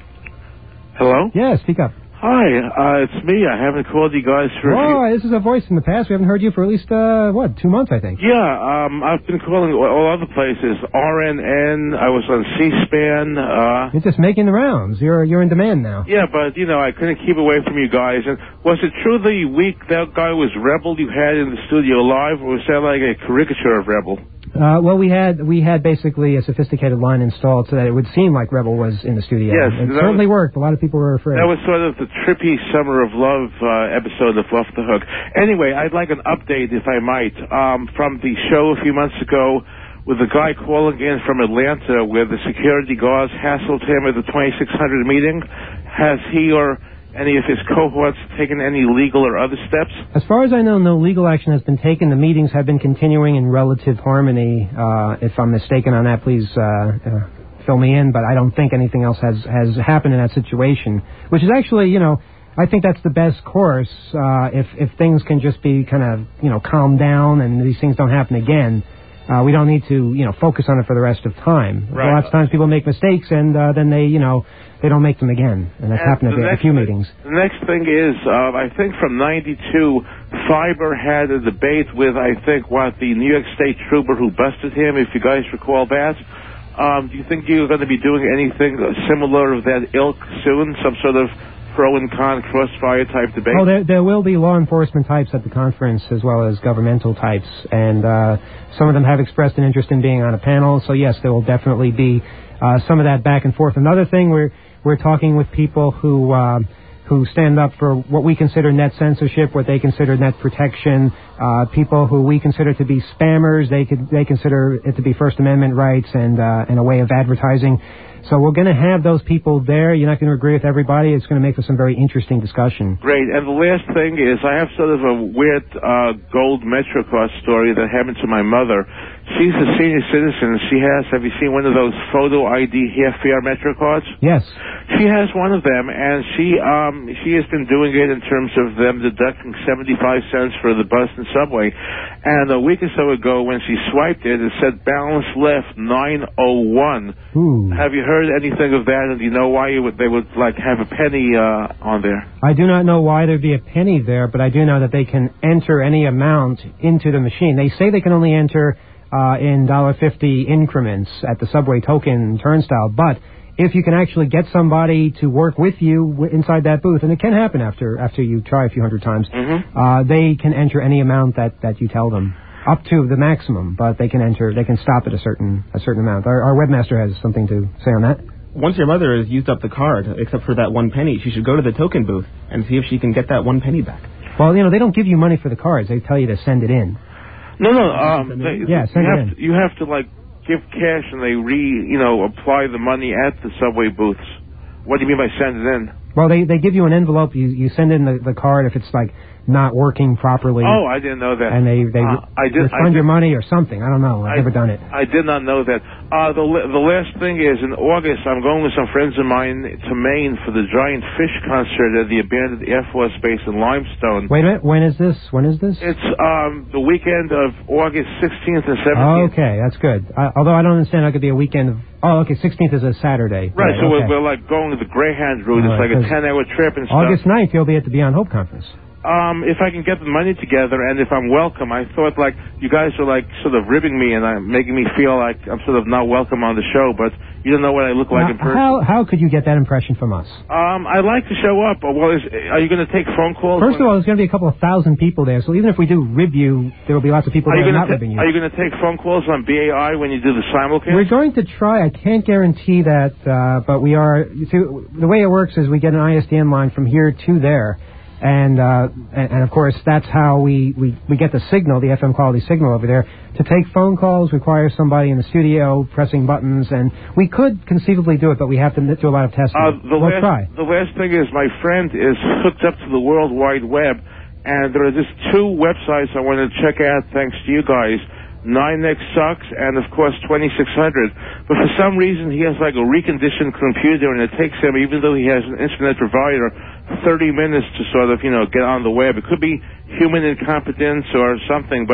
Hello? Yeah, speak up. Hi, uh, it's me. I haven't called you guys for a few... Oh, this is a voice in the past. We haven't heard you for at least, uh, what, two months, I think. Yeah, um, I've been calling all other places. R N N, I was on C-SPAN. Uh, You're just making the rounds. You're you're in demand now. yeah, but, you know, I couldn't keep away from you guys. And was it true the week that guy was Rebel you had in the studio live, or was that like a caricature of Rebel? Uh, well, we had we had basically a sophisticated line installed so that it would seem like Rebel was in the studio. Yes, it certainly was, worked. A lot of people were afraid. That was sort of the trippy Summer of Love uh, episode of Off the Hook. Anyway, I'd like an update, if I might, um, from the show a few months ago with the guy calling in from Atlanta where the security guards hassled him at the twenty-six hundred meeting. Has he or any of his cohorts taken any legal or other steps? As far as I know, no legal action has been taken. The meetings have been continuing in relative harmony. Uh, if I'm mistaken on that, please uh, uh, fill me in. But I don't think anything else has, has happened in that situation, which is actually, you know, I think that's the best course. Uh, if, if things can just be kind of, you know, calmed down and these things don't happen again, uh, we don't need to, you know, focus on it for the rest of time. Right. Lots of times people make mistakes and uh, then they, you know, they don't make them again. And that's And happened at a few thing, meetings. The next thing is, uh, I think from ninety-two, Fiber had a debate with, I think, what, the New York State trooper who busted him, if you guys recall that. Um, do you think you're going to be doing anything similar of that ilk soon? Some sort of pro and con crossfire type debate? Oh, there, there will be law enforcement types at the conference as well as governmental types, and uh, some of them have expressed an interest in being on a panel. So yes, there will definitely be uh, some of that back and forth. Another thing, we're we're talking with people who uh, who stand up for what we consider net censorship, what they consider net protection. Uh, people who we consider to be spammers, they could they consider it to be First Amendment rights and uh, and a way of advertising. So we're going to have those people there. You're not going to agree with everybody. It's going to make for some very interesting discussion. Great. And the last thing is I have sort of a weird uh, gold MetroCard story that happened to my mother. She's a senior citizen. She has, have you seen one of those photo I D half-fare MetroCards? Yes. She has one of them, and she um, she has been doing it in terms of them deducting seventy-five cents for the bus and subway. And a week or so ago when she swiped it, it said balance left nine oh one. Ooh. Have you heard anything of that, and do you know why you would, they would like have a penny uh, on there? I do not know why there'd be a penny there, but I do know that they can enter any amount into the machine. They say they can only enter uh, in one dollar fifty increments at the subway token turnstile, but if you can actually get somebody to work with you w- inside that booth, and it can happen after after you try a few hundred times, mm-hmm. uh, they can enter any amount that, that you tell them, up to the maximum, but they can enter, they can stop at a certain a certain amount. Our, our webmaster has something to say on that. Once your mother has used up the card, except for that one penny, she should go to the token booth and see if she can get that one penny back. Well, you know, they don't give you money for the cards. They tell you to send it in. No, no. Um, they, yeah, send you it have in. To, you have to like give cash, and they re, you know, apply the money at the subway booths. What do you mean by send it in? Well, they they give you an envelope. You you send in the, the card if it's like not working properly. Oh, I didn't know that. And they they uh, I did, refund I did, your money or something. I don't know. I've I, never done it. I did not know that. Uh, the the last thing is in August I'm going with some friends of mine to Maine for the Giant Fish concert at the abandoned Air Force Base in Limestone. Wait a minute. When is this? When is this? It's um the weekend of August sixteenth and seventeenth. Okay, that's good. I, although I don't understand how it could be a weekend of. Oh, okay. sixteenth is a Saturday. Right. right so okay. we're, we're like going to the Greyhound route. All It's right, like a ten-hour trip and stuff. August ninth, you'll be at the Beyond Hope conference. Um, if I can get the money together and if I'm welcome, I thought like you guys were like sort of ribbing me and uh, making me feel like I'm sort of not welcome on the show, but you don't know what I look like now, in person. How how could you get that impression from us? Um, I like to show up. Well, is, are you going to take phone calls? First of all, there's going to be a couple of thousand people there, so even if we do rib you, there will be lots of people are there you not ta- ribbing you. Are you going to take phone calls on B A I when you do the simulcast? We're going to try. I can't guarantee that, uh, but we are. You see, the way it works is we get an I S D N line from here to there. And, uh, and, and of course, that's how we, we, we get the signal, the F M quality signal over there. To take phone calls requires somebody in the studio pressing buttons, and we could conceivably do it, but we have to do a lot of testing. Uh, the we'll last, try. The last thing is my friend is hooked up to the World Wide Web, and there are just two websites I want to check out thanks to you guys. nine X Sucks and, of course, twenty-six hundred. But for some reason, he has like a reconditioned computer, and it takes him, even though he has an internet provider, thirty minutes to sort of, you know, get on the web. It could be human incompetence or something, but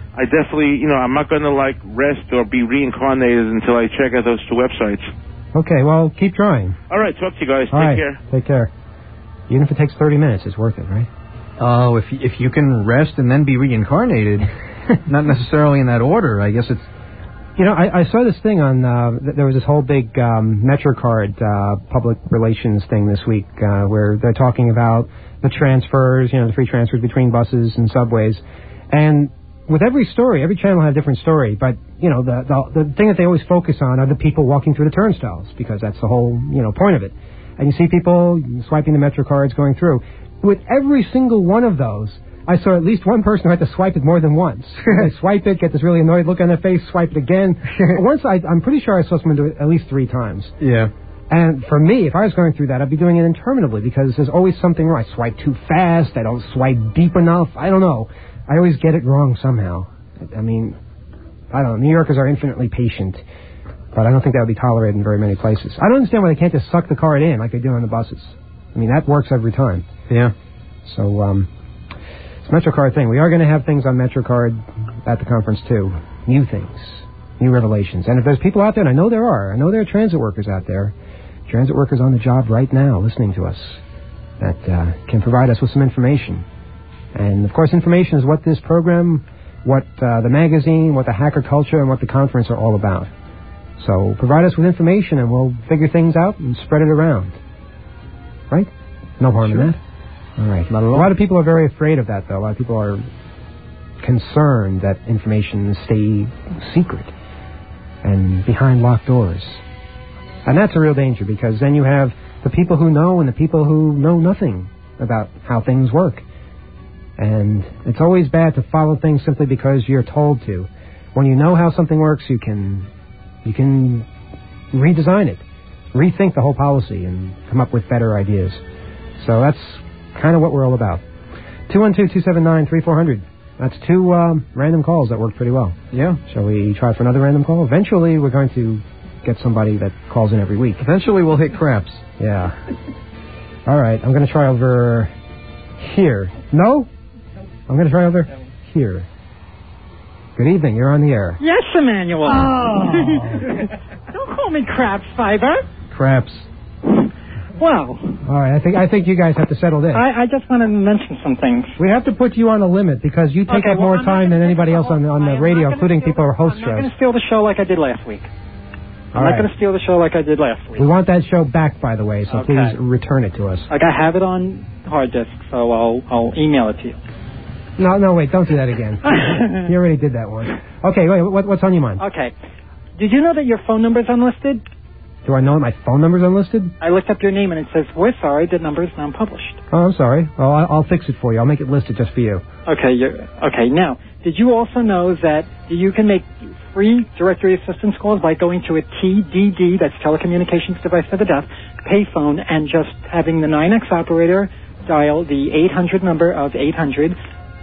I definitely, you know, I'm not going to, like, rest or be reincarnated until I check out those two websites. Okay, well, keep trying. All right, talk to you guys. All Take right, care. Take care. Even if it takes thirty minutes, it's worth it, right? Oh, if if you can rest and then be reincarnated, not necessarily in that order. I guess it's. You know, I, I saw this thing on. Uh, th- there was this whole big um, MetroCard uh, public relations thing this week uh, where they're talking about the transfers, you know, the free transfers between buses and subways, and with every story, every channel had a different story. But you know, the, the the thing that they always focus on are the people walking through the turnstiles because that's the whole you know point of it. And you see people swiping the MetroCards going through. With every single one of those, I saw at least one person who had to swipe it more than once. They swipe it, get this really annoyed look on their face, swipe it again. Once, I, I'm pretty sure I saw someone do it at least three times. Yeah. And for me, if I was going through that, I'd be doing it interminably because there's always something wrong. I swipe too fast. I don't swipe deep enough. I don't know. I always get it wrong somehow. I mean, I don't know. New Yorkers are infinitely patient, but I don't think that would be tolerated in very many places. I don't understand why they can't just suck the card in like they do on the buses. I mean, that works every time. Yeah. So, um, it's MetroCard thing. We are going to have things on MetroCard at the conference, too. New things. New revelations. And if there's people out there, and I know there are, I know there are transit workers out there, transit workers on the job right now listening to us, that uh, can provide us with some information. And, of course, information is what this program, what uh, the magazine, what the hacker culture, and what the conference are all about. So provide us with information, and we'll figure things out and spread it around. Right? No harm Sure. in that. All right. A lot of people are very afraid of that, though. A lot of people are concerned that information stay secret and behind locked doors. And that's a real danger, because then you have the people who know and the people who know nothing about how things work. And it's always bad to follow things simply because you're told to. When you know how something works, you can you can redesign it, rethink the whole policy, and come up with better ideas. So that's kind of what we're all about. two one two, two seven nine, three four zero zero. That's two um, random calls that work pretty well. Yeah. Shall we try for another random call? Eventually, we're going to get somebody that calls in every week. Eventually, we'll hit craps. Yeah. All right. I'm going to try over here. No? I'm going to try over here. Good evening. You're on the air. Yes, Emmanuel. Oh. Don't call me Craps Fiber. Craps. Well. All right. I think I think you guys have to settle this. I, I just wanted to mention some things. We have to put you on a limit because you take okay, up well, more I'm time than anybody else on the, on the radio, including people who host I'm shows. not going to steal the show like I did last week. I'm All not right. going to steal the show like I did last week. We want that show back, by the way, so Okay. please return it to us. Like I have it on hard disk, so I'll I'll email it to you. No, no, wait, don't do that again. You already did that one. Okay, wait, what, what's on your mind? Okay. Did you know that your phone number is unlisted? Do I know my phone number's unlisted? I looked up your name and it says, we're sorry, the number is now published. Oh, I'm sorry. Well, I- I'll fix it for you. I'll make it listed just for you. Okay, you're, okay. Now, did you also know that you can make free directory assistance calls by going to a T D D, that's telecommunications device for the deaf, payphone, and just having the nine X operator dial the eight hundred number of eight hundred,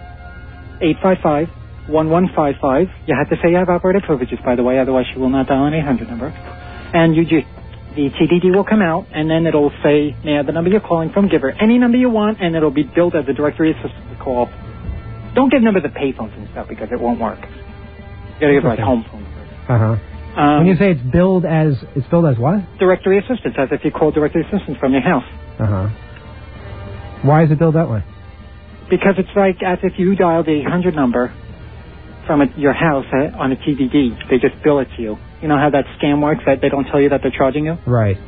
eight five five, one one five five. You have to say you have operator privileges, by the way, otherwise you will not dial an eight hundred number. And you just, the T D D will come out, and then it'll say, may I have the number you're calling from, give her any number you want, and it'll be billed as a directory assistance call. Don't give numbers of payphones and stuff, because it won't work. You gotta give like home phone numbers. Uh-huh. Um, when you say it's billed as, it's billed as what? Directory assistance, as if you call directory assistance from your house. Uh-huh. Why is it billed that way? Because it's like as if you dial the eight hundred number from a, your house uh, on a T D D. They just bill it to you. You know how that scam works, that they don't tell you that they're charging you? Right.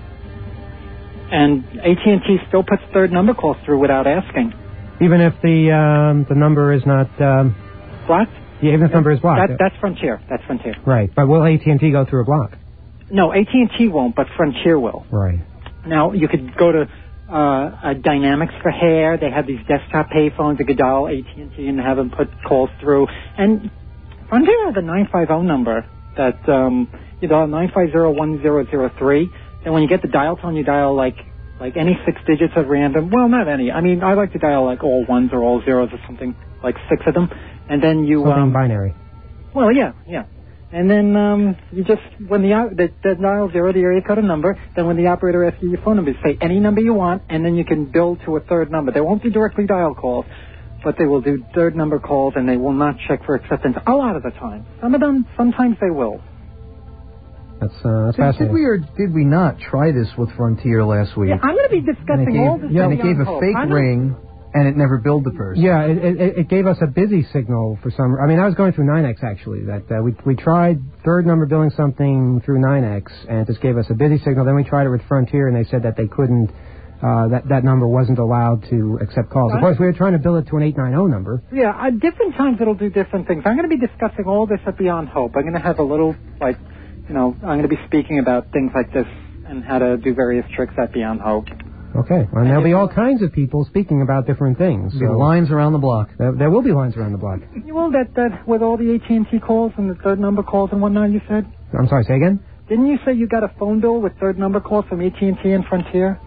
And A T and T still puts third number calls through without asking. Even if the um, the number is not... Um, Blocked? Yeah, even if the number is blocked. That, that's Frontier. That's Frontier. Right. But will A T and T go through a block? No, A T and T won't, but Frontier will. Right. Now, you could go to uh, uh, Dynamics for hair. They have these desktop payphones. You could dial A T and T and have them put calls through. And Frontier has a nine five zero number that um, you dial nine five zero, one zero zero three. And when you get the dial tone, you dial like like any six digits at random. Well, not any. I mean, I like to dial like all ones or all zeros or something, like six of them. And then you... Something um, binary. Well, yeah, yeah. And then um, you just, when the, the, the dial zero, the area code a number, then when the operator asks you your phone number, say any number you want, and then you can bill to a third number. There won't be directly dial calls, but they will do third number calls and they will not check for acceptance a lot of the time. Some of them, sometimes they will. That's, uh, that's did, fascinating. Did we or did we not try this with Frontier last week? Yeah, I'm going to be discussing gave, all this. Yeah, and it gave a hope. fake ring, and it never billed the person. Yeah, it, it, it gave us a busy signal for some... I mean, I was going through nine X, actually. That uh, we we tried third number billing something through nine X, and it just gave us a busy signal. Then we tried it with Frontier, and they said that they couldn't... Uh, that, that number wasn't allowed to accept calls. Of course, we were trying to bill it to an eight nine zero number. Yeah, at different times it'll do different things. I'm going to be discussing all this at Beyond Hope. I'm going to have a little, like, you know, I'm going to be speaking about things like this and how to do various tricks at Beyond Hope. Okay, well, and there'll be all kinds of people speaking about different things. There'll be lines around the block. There, there will be lines around the block. Well, that, that with all the A T and T calls and the third number calls and whatnot, you said? I'm sorry, say again? Didn't you say you got a phone bill with third number calls from A T and T and Frontier?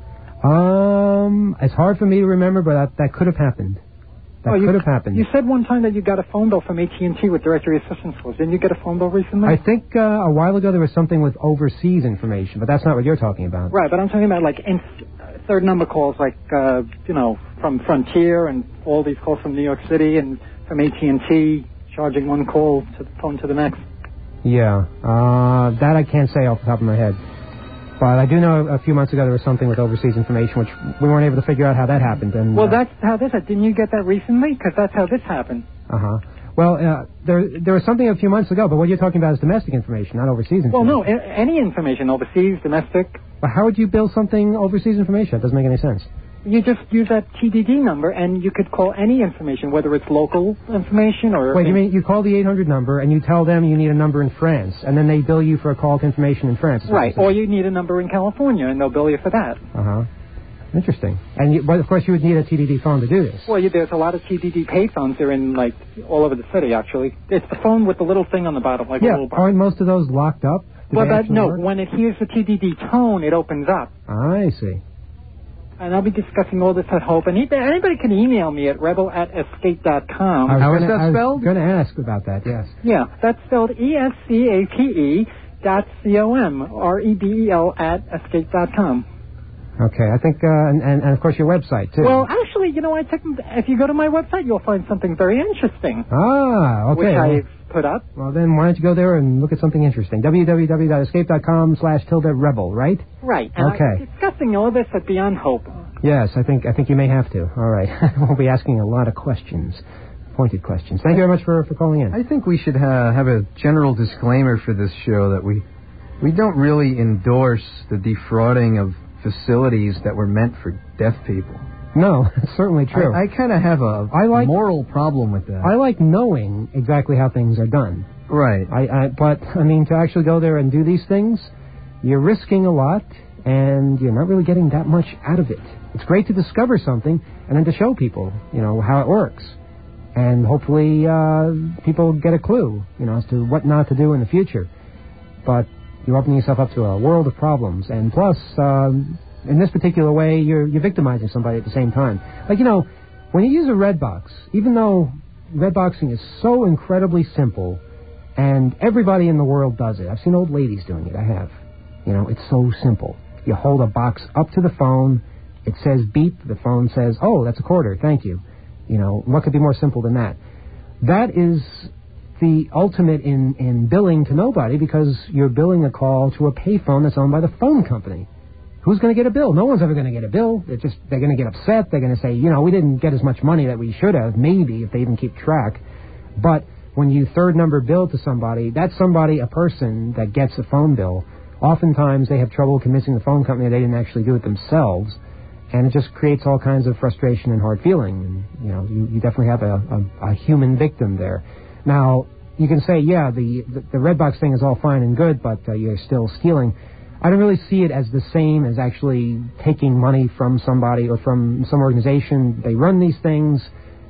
Um, it's hard for me to remember, but that, that could have happened. That oh, could have happened. You said one time that you got a phone bill from A T and T with directory assistance calls. Didn't you get a phone bill recently? I think uh, a while ago there was something with overseas information, but that's not what you're talking about. Right, but I'm talking about like in, uh, third number calls, like uh, you know, from Frontier and all these calls from New York City and from A T and T charging one call to the phone to the next. Yeah, uh, that I can't say off the top of my head. But I do know a few months ago there was something with overseas information, which we weren't able to figure out how that happened. And, well, uh, that's how this happened. Didn't you get that recently? Because that's how this happened. Uh-huh. Well, uh, there there was something a few months ago, but what you're talking about is domestic information, not overseas information. Well, no, a- any information, overseas, domestic. But how would you bill something overseas information? That doesn't make any sense. You just use that T D D number, and you could call any information, whether it's local information or... Wait, you mean you call the eight hundred number, and you tell them you need a number in France, and then they bill you for a call to information in France? Right, or you need a number in California, and they'll bill you for that. Uh-huh. Interesting. And, you, but, of course, you would need a T D D phone to do this. Well, you, there's a lot of T D D pay phones. They're in, like, all over the city, actually. It's the phone with the little thing on the bottom, like yeah, a little... Yeah, aren't most of those locked up? Do well, that, no, work? when it hears the T D D tone, it opens up. I see. And I'll be discussing all this at Hope. And anybody can email me at rebel at escape dot com. How is that spelled? I was going to ask about that, yes. Yeah, that's spelled E S C A P E dot C O M, R E B E L at escape dot com. Okay, I think, uh, and, and, and of course your website, too. Well, actually, you know, I took, if you go to my website, you'll find something very interesting. Ah, okay. Which well, I've put up. Well, then why don't you go there and look at something interesting? w w w dot escape dot com slash tilde rebel, right? Right. And okay. I'm discussing all this at Beyond Hope. Yes, I think I think you may have to. All right. We'll be asking a lot of questions, pointed questions. Thank you very much for, for calling in. I think we should ha- have a general disclaimer for this show that we we don't really endorse the defrauding of facilities that were meant for deaf people. No, it's certainly true. I, I kind of have a I like, moral problem with that. I like knowing exactly how things are done. Right. I, I but, I mean, to actually go there and do these things, you're risking a lot, and you're not really getting that much out of it. It's great to discover something and then to show people, you know, how it works. And hopefully uh, people get a clue, you know, as to what not to do in the future. But you're opening yourself up to a world of problems. And plus, um, in this particular way, you're, you're victimizing somebody at the same time. Like, you know, when you use a red box, even though red boxing is so incredibly simple, and everybody in the world does it. I've seen old ladies doing it. I have. You know, it's so simple. You hold a box up to the phone. It says beep. The phone says, oh, that's a quarter. Thank you. You know, what could be more simple than that? That is the ultimate in, in billing to nobody, because you're billing a call to a payphone that's owned by the phone company. Who's going to get a bill? No one's ever going to get a bill. They're just, they're going to get upset. They're going to say, you know, we didn't get as much money that we should have, maybe, if they even keep track. But when you third number bill to somebody, that's somebody, a person that gets a phone bill. Oftentimes they have trouble convincing the phone company they didn't actually do it themselves. And it just creates all kinds of frustration and hard feeling. And, you know, you, you definitely have a, a, a human victim there. Now, you can say, yeah, the, the, the red box thing is all fine and good, but uh, you're still stealing. I don't really see it as the same as actually taking money from somebody or from some organization. They run these things.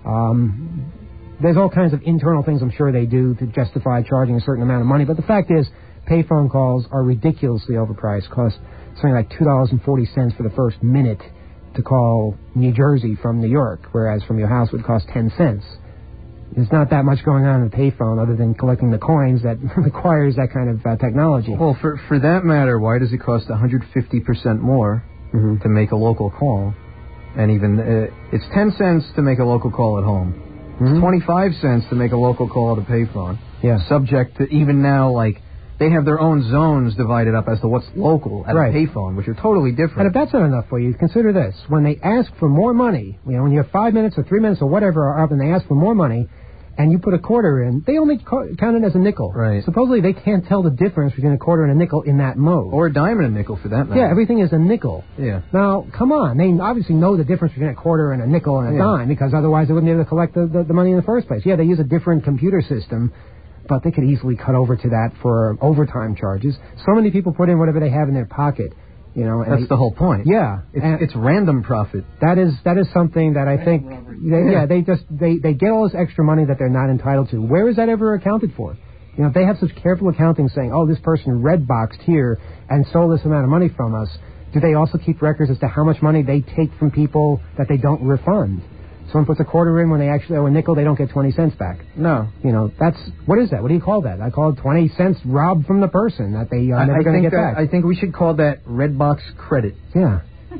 Um, there's all kinds of internal things I'm sure they do to justify charging a certain amount of money. But the fact is, payphone calls are ridiculously overpriced. Cost something like two dollars and forty cents for the first minute to call New Jersey from New York, whereas from your house would cost ten cents. There's not that much going on in the payphone other than collecting the coins that requires that kind of uh, technology. Well, for for that matter, why does it cost one hundred fifty percent more mm-hmm. to make a local call And even, uh, it's ten cents to make a local call at home. Mm-hmm. It's twenty-five cents to make a local call at a payphone. Yeah. Subject to even now, like, they have their own zones divided up as to what's local at right. a payphone, which are totally different. And if that's not enough for you, consider this. When they ask for more money, you know, when you have five minutes or three minutes or whatever are up and they ask for more money, and you put a quarter in, they only co- count it as a nickel. Right. Supposedly they can't tell the difference between a quarter and a nickel in that mode. Or a dime and a nickel, for that matter. Yeah, everything is a nickel. Yeah. Now, come on. They obviously know the difference between a quarter and a nickel and a yeah. dime, because otherwise they wouldn't be able to collect the, the, the money in the first place. Yeah, they use a different computer system, but they could easily cut over to that for overtime charges. So many people put in whatever they have in their pocket. You know, and that's they, the whole point. Yeah, it's, it's random profit. That is that is something that I think. They, yeah, they just they, they get all this extra money that they're not entitled to. Where is that ever accounted for? You know, if they have such careful accounting saying, oh, this person red boxed here and stole this amount of money from us, do they also keep records as to how much money they take from people that they don't refund? Someone puts a quarter in when they actually owe a nickel, they don't get twenty cents back. No. You know, that's, what is that? What do you call that? I call it twenty cents robbed from the person that they are I, never I going to think get that, back. I think we should call that red box credit. Yeah.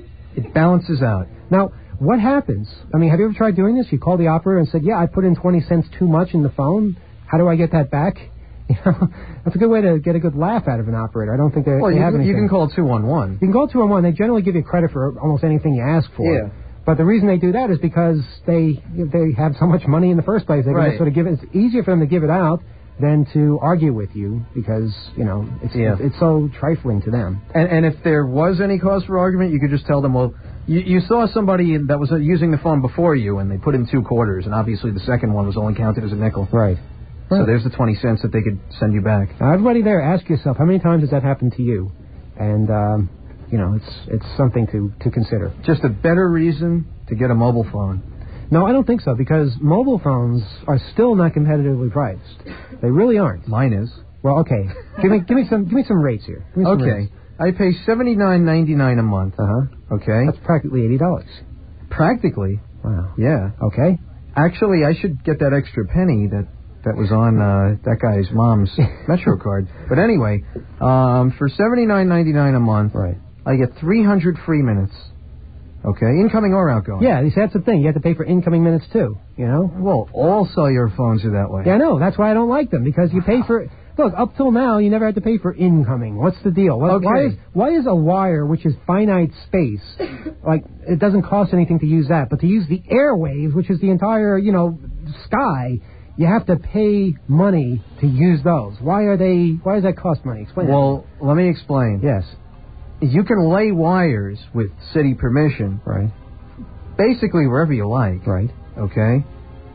It balances out. Now, what happens? I mean, have you ever tried doing this? You call the operator and said, yeah, I put in twenty cents too much in the phone. How do I get that back? You know, that's a good way to get a good laugh out of an operator. I don't think they, well, they you, have anything. You can call two one one. You can call two one one. They generally give you credit for almost anything you ask for. Yeah. But the reason they do that is because they they have so much money in the first place. They can right. just sort of give it. It's easier for them to give it out than to argue with you because, you know, it's yeah. it's, it's so trifling to them. And, and if there was any cause for argument, you could just tell them, well, you, you saw somebody that was using the phone before you, and they put in two quarters, and obviously the second one was only counted as a nickel. Right. So right. there's the twenty cents that they could send you back. Now, everybody there, ask yourself, how many times has that happened to you? And, um, you know, it's it's something to, to consider. Just a better reason to get a mobile phone. No, I don't think so, because mobile phones are still not competitively priced. They really aren't. Mine is. Well, okay. give me give me some give me some rates here. Give me some okay. Rates. I pay seventy-nine ninety-nine a month. Uh-huh. Okay. That's practically eighty dollars. Practically? Wow. Yeah. Okay. Actually, I should get that extra penny that that was on uh, that guy's mom's Metro card. But anyway, um, for seventy-nine ninety-nine a month, right. I get three hundred free minutes. Okay, incoming or outgoing. Yeah, that's the thing. You have to pay for incoming minutes too. You know. Well, all cellular phones are that way. Yeah, I know. That's why I don't like them, because you pay for. Look, up till now, you never had to pay for incoming. What's the deal? What, okay. Why is why is a wire, which is finite space, like it doesn't cost anything to use that, but to use the airwaves, which is the entire, you know, sky, you have to pay money to use those. Why are they? Why does that cost money? Explain. Well, that. let me explain. Yes. You can lay wires with city permission. Right. Basically wherever you like. Right. Okay?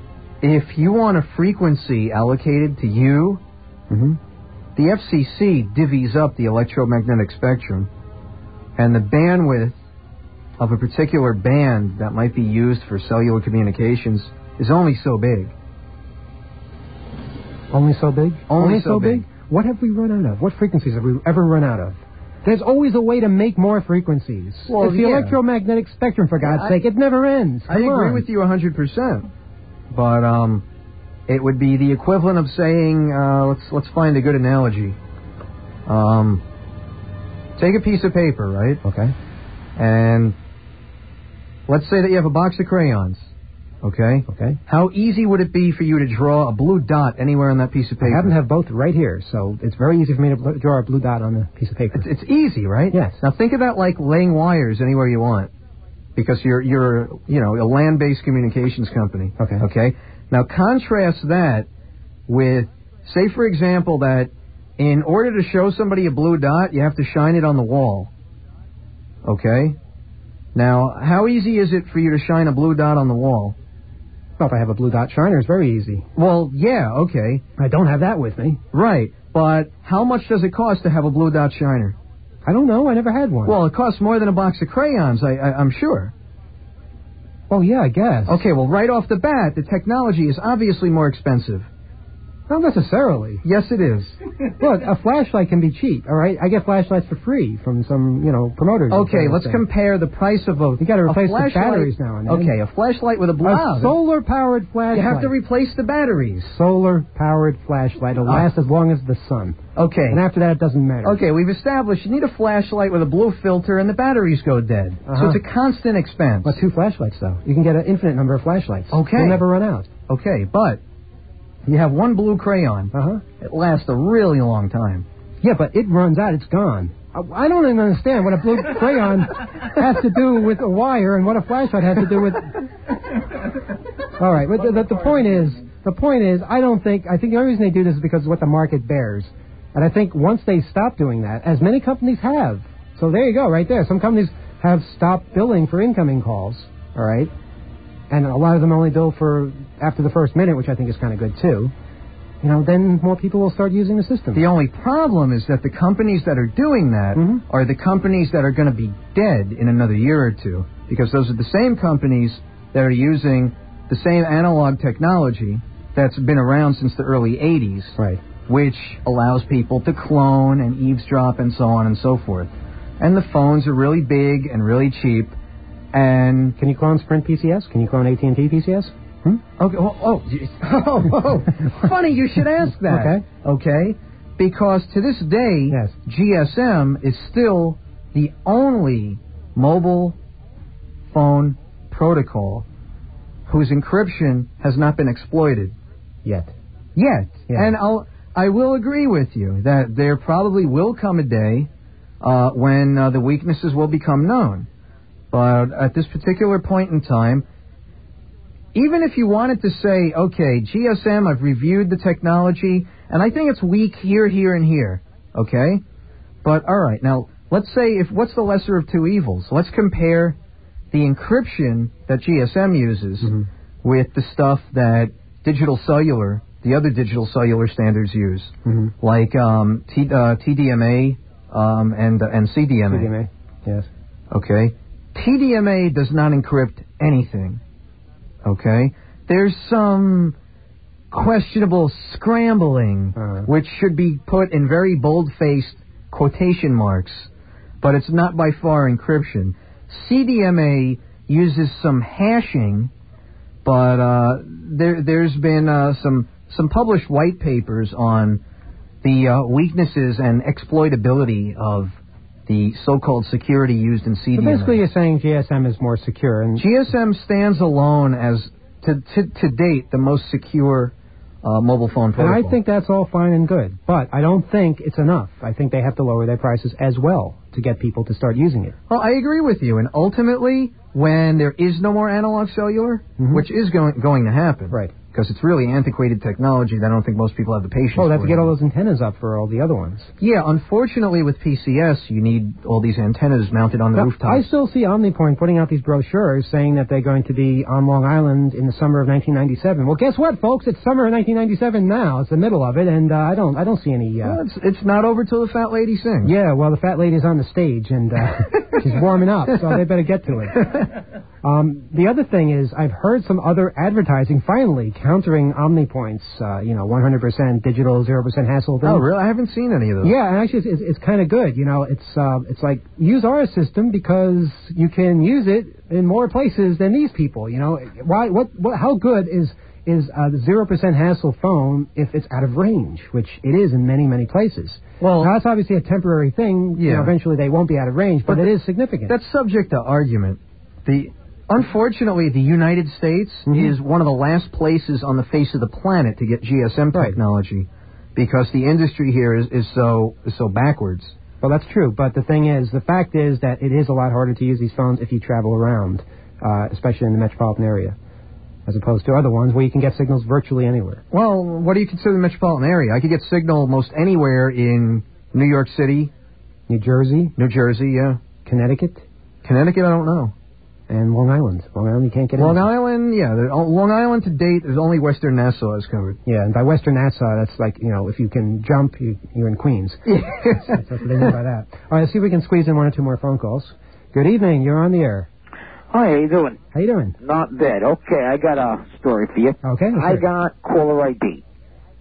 If you want a frequency allocated to you, mm-hmm. the F C C divvies up the electromagnetic spectrum, and the bandwidth of a particular band that might be used for cellular communications is only so big. Only so big? Only, only so, so big. big? What have we run out of? What frequencies have we ever run out of? There's always a way to make more frequencies. Well, it's the yeah. electromagnetic spectrum, for God's I, sake. It never ends. Come I agree on. with you one hundred percent. But um, it would be the equivalent of saying, uh, let's let's find a good analogy. Um, take a piece of paper, right? Okay. And let's say that you have a box of crayons. Okay? Okay. How easy would it be for you to draw a blue dot anywhere on that piece of paper? I happen to have both right here, so it's very easy for me to bl- draw a blue dot on a piece of paper. It's, it's easy, right? Yes. Now think of that like laying wires anywhere you want, because you're you're you know a land-based communications company. Okay. Okay. Now contrast that with, say for example, that in order to show somebody a blue dot, you have to shine it on the wall. Okay. Now, how easy is it for you to shine a blue dot on the wall? Well, if I have a blue dot shiner, it's very easy. Well, yeah, okay. I don't have that with me. Right, but how much does it cost to have a blue dot shiner? I don't know. I never had one. Well, it costs more than a box of crayons, I, I, I'm sure. Oh, yeah, I guess. Okay, well, right off the bat, the technology is obviously more expensive. Not necessarily. Yes, it is. Look, a flashlight can be cheap, all right? I get flashlights for free from some, you know, promoters. Okay, let's compare the price of a. You got to replace the batteries now and then. Okay, a flashlight with a blue. A solar-powered flashlight. You have to replace the batteries. Solar-powered flashlight. It'll uh, last as long as the sun. Okay. And after that, it doesn't matter. Okay, we've established you need a flashlight with a blue filter and the batteries go dead. Uh-huh. So it's a constant expense. But two flashlights, though. You can get an infinite number of flashlights. Okay. They'll never run out. Okay, but you have one blue crayon. Uh-huh. It lasts a really long time. Yeah, but it runs out. It's gone. I, I don't even understand what a blue crayon has to do with a wire and what a flashlight has to do with... All right, but the, the, the point is, the point is, I don't think, I think the only reason they do this is because of what the market bears. And I think once they stop doing that, as many companies have, so there you go, right there. Some companies have stopped billing for incoming calls, all right? And a lot of them only bill for after the first minute, which I think is kind of good, too. You know, then more people will start using the system. The only problem is that the companies that are doing that mm-hmm. are the companies that are going to be dead in another year or two, because those are the same companies that are using the same analog technology that's been around since the early eighties, right? Which allows people to clone and eavesdrop and so on and so forth. And the phones are really big and really cheap. And can you clone Sprint P C S? Can you clone A T and T P C S? Hmm? Okay. Oh, oh, oh, oh. Funny you should ask that. Okay. Okay. Because to this day, yes. G S M is still the only mobile phone protocol whose encryption has not been exploited yet. Yet. Yeah. And I'll I will agree with you that there probably will come a day uh, when uh, the weaknesses will become known. But at this particular point in time, even if you wanted to say, okay, G S M, I've reviewed the technology, and I think it's weak here, here, and here, okay? But, all right, now, let's say, if what's the lesser of two evils? Let's compare the encryption that G S M uses mm-hmm. with the stuff that digital cellular, the other digital cellular standards use, mm-hmm. like um, T, uh, T D M A um, and, uh, and C D M A. C D M A, yes. Okay? T D M A does not encrypt anything. Okay? There's some questionable scrambling, uh-huh. which should be put in very bold-faced quotation marks, but it's not by far encryption. C D M A uses some hashing, but uh, there, there's been uh, some, some published white papers on the uh, weaknesses and exploitability of the so-called security used in C D M A. So basically you're saying G S M is more secure. And G S M stands alone as, to, to, to date, the most secure uh, mobile phone protocol. And I think that's all fine and good. But I don't think it's enough. I think they have to lower their prices as well to get people to start using it. Well, I agree with you. And ultimately, when there is no more analog cellular, mm-hmm. which is going, going to happen. Right. Because it's really antiquated technology that I don't think most people have the patience oh, for. they have to get all those antennas up for all the other ones. Yeah, unfortunately with P C S, you need all these antennas mounted on the now, rooftops. I still see OmniPoint putting out these brochures saying that they're going to be on Long Island in the summer of nineteen ninety-seven. Well, guess what, folks? It's summer of nineteen ninety-seven now. It's the middle of it, and uh, I don't I don't see any... Uh... Well, it's, it's not over till the fat lady sings. Yeah, well, the fat lady's on the stage, and uh, she's warming up, so they better get to it. Um, the other thing is, I've heard some other advertising finally countering OmniPoint's, uh, you know, one hundred percent digital, zero percent hassle thing. Oh, really? I haven't seen any of those. Yeah, and actually, it's, it's, it's kind of good. You know, it's uh, it's like, use our system because you can use it in more places than these people. You know, why? What? what how good is is a zero percent hassle phone if it's out of range, which it is in many, many places. Well, now, that's obviously a temporary thing. Yeah. You know, eventually they won't be out of range, but, but it the, is significant. That's subject to argument. The Unfortunately, the United States mm-hmm. is one of the last places on the face of the planet to get G S M technology right. because the industry here is, is so is so backwards. Well, that's true, but the thing is, the fact is that it is a lot harder to use these phones if you travel around, uh, especially in the metropolitan area, as opposed to other ones where you can get signals virtually anywhere. Well, what do you consider the metropolitan area? I could get signal most anywhere in New York City. New Jersey? New Jersey, yeah. Connecticut? Connecticut, I don't know. And Long Island. Long Island, you can't get Long in. Long Island, yeah. The, Long Island to date is only Western Nassau is covered. Yeah, and by Western Nassau, that's like, you know, if you can jump, you, you're in Queens. that's, that's what they mean by that. All right, let's see if we can squeeze in one or two more phone calls. Good evening. You're on the air. Hi, how you doing? How you doing? Not bad. Okay, I got a story for you. Okay. I got caller I D.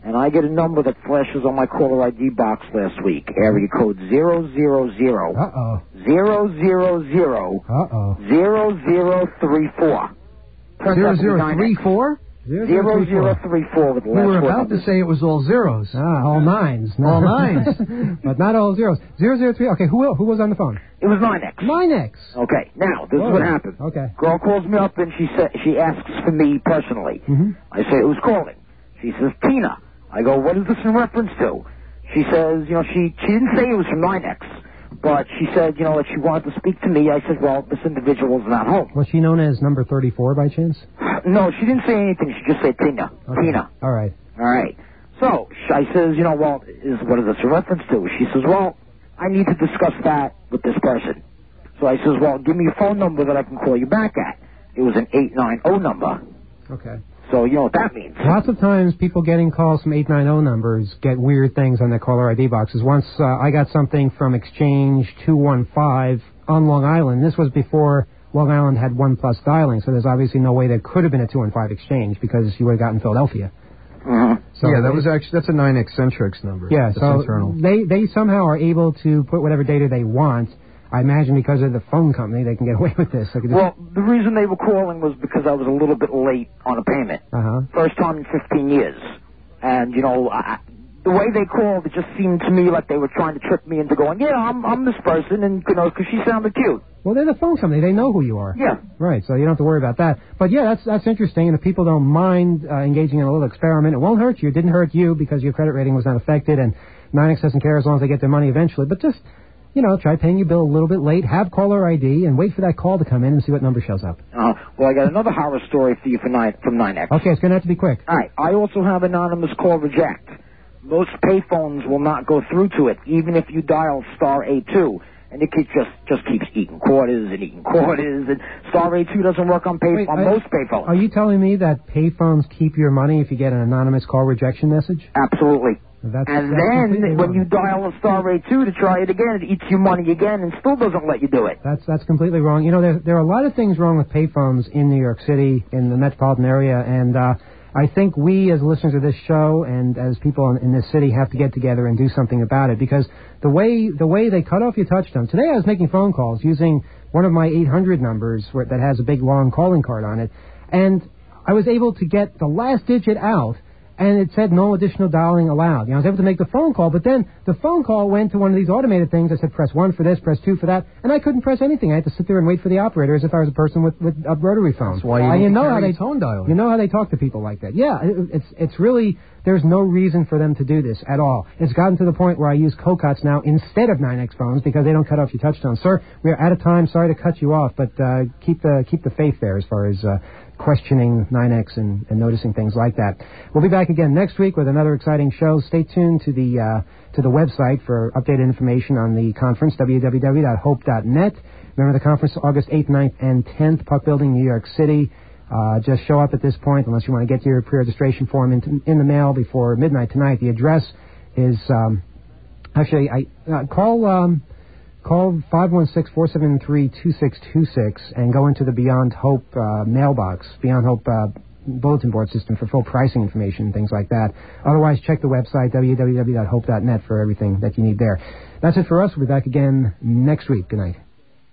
and I get a number that flashes on my caller I D box last week. Area code zero zero zero. Uh-oh. Zero zero zero. Uh-oh. Zero zero three four. Zero zero three four? Zero zero three four with the We last were four about numbers. to say it was all zeros. Ah, all nines. All nines. But not all zeros. Zero zero three. Okay, who who was on the phone? It was nine X. nine X. Okay, now, this Whoa. is what happened. Okay. Girl calls me up and she sa- she asks for me personally. Mm-hmm. I say, who's calling? She says, Tina. I go, what is this in reference to? She says, you know, she, she didn't say it was from nine X, but she said, you know, that she wanted to speak to me. I said, well, this individual is not home. Was she known as number thirty-four by chance? No, she didn't say anything. She just said Tina. Okay. Tina. All right. All right. So sh- I says, you know, well, is what is this a reference to? She says, well, I need to discuss that with this person. So I says, well, give me a phone number that I can call you back at. It was an eight nine zero number. Okay. So you know what that means. Lots of times people getting calls from eight nine zero numbers get weird things on their caller I D boxes. Once uh, I got something from Exchange two one five on Long Island. This was before Long Island had one plus dialing, so there's obviously no way there could have been a two one five Exchange because you would have gotten Philadelphia. Mm-hmm. So yeah, that was actually, that's a nine X Centrix number. Yeah, that's so internal. they they somehow are able to put whatever data they want. I imagine because of the phone company, they can get away with this. They could just... Well, the reason they were calling was because I was a little bit late on a payment. Uh-huh. First time in fifteen years. And, you know, I, the way they called, it just seemed to me like they were trying to trick me into going, yeah, I'm I'm this person, and, you know, because she sounded cute. Well, they're the phone company. They know who you are. Yeah. Right, so you don't have to worry about that. But, yeah, that's that's interesting, and if people don't mind uh, engaging in a little experiment, it won't hurt you. It didn't hurt you because your credit rating was not affected, and nine X doesn't care as long as they get their money eventually. But just... You know, try paying your bill a little bit late, have caller I D, and wait for that call to come in and see what number shows up. Uh, well, I got another horror story for you for nine, from nine X. Okay, it's going to have to be quick. All right. I also have anonymous call reject. Most payphones will not go through to it, even if you dial star A two. And it keeps just, just keeps eating quarters and eating quarters, and star A two doesn't work on, pay, Wait, on I, most payphones. Are you telling me that payphones keep your money if you get an anonymous call rejection message? Absolutely. That's, and that's then when you dial a star A two to try it again, it eats you money again and still doesn't let you do it. That's that's completely wrong. You know, there there are a lot of things wrong with payphones in New York City, in the metropolitan area, and uh, I think we as listeners of this show and as people in, in this city have to get together and do something about it, because the way the way they cut off your touchtone. Today I was making phone calls using one of my eight hundred numbers where, that has a big long calling card on it, and I was able to get the last digit out, and it said no additional dialing allowed. You know, I was able to make the phone call, but then the phone call went to one of these automated things that said press one for this, press two for that, and I couldn't press anything. I had to sit there and wait for the operator as if I was a person with, with a rotary phone. That's why you, uh, you know carry how they tone dialing. You know how they talk to people like that. Yeah, it, it's it's really, there's no reason for them to do this at all. It's gotten to the point where I use Cocots now instead of nine X phones because they don't cut off your touchtone. Sir, we're out of time. Sorry to cut you off, but uh, keep the keep the faith there as far as uh, questioning nine X and, and noticing things like that. We'll be back again next week with another exciting show. Stay tuned to the uh, to the website for updated information on the conference, w w w dot hope dot net. Remember the conference, August eighth, ninth, and tenth, Puck Building, New York City. Uh, just show up at this point unless you want to get your pre-registration form in, in the mail before midnight tonight. The address is, um, actually, I uh, call... Um, Call five one six, four seven three, two six two six and go into the Beyond Hope uh, mailbox, Beyond Hope uh, bulletin board system for full pricing information and things like that. Otherwise, check the website, w w w dot hope dot net, for everything that you need there. That's it for us. We'll be back again next week. Good night.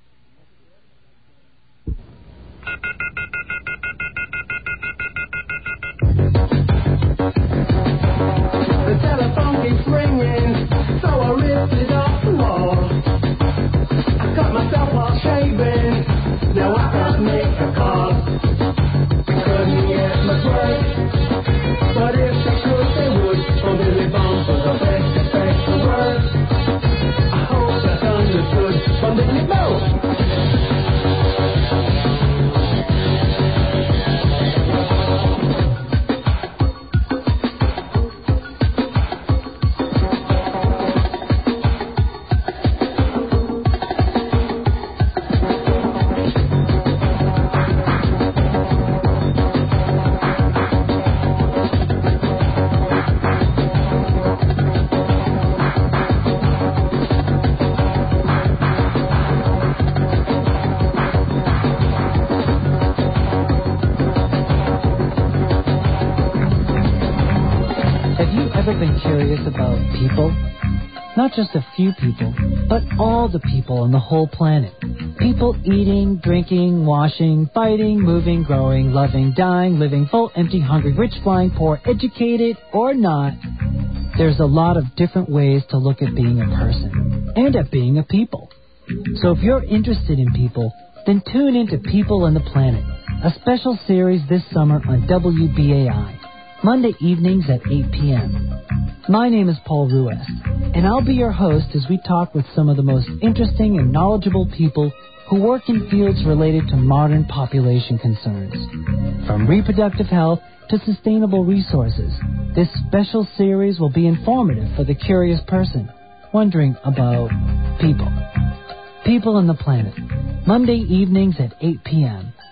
The telephone keeps ringing, so I ripped it off the wall. I got myself all shaving, now I can't make a call. Couldn't get my break, but if they could, they would. Oh, Billy Bum for the best effect the word. I hope that's understood. From Billy ever been curious about people? Not just a few people, but all the people on the whole planet. People eating, drinking, washing, fighting, moving, growing, loving, dying, living, full, empty, hungry, rich, flying, poor, educated, or not. There's a lot of different ways to look at being a person and at being a people. So if you're interested in people, then tune in to People and the Planet, a special series this summer on W B A I, Monday evenings at eight p.m. My name is Paul Ruest, and I'll be your host as we talk with some of the most interesting and knowledgeable people who work in fields related to modern population concerns. From reproductive health to sustainable resources, this special series will be informative for the curious person wondering about people. People and the Planet, Monday evenings at eight p.m.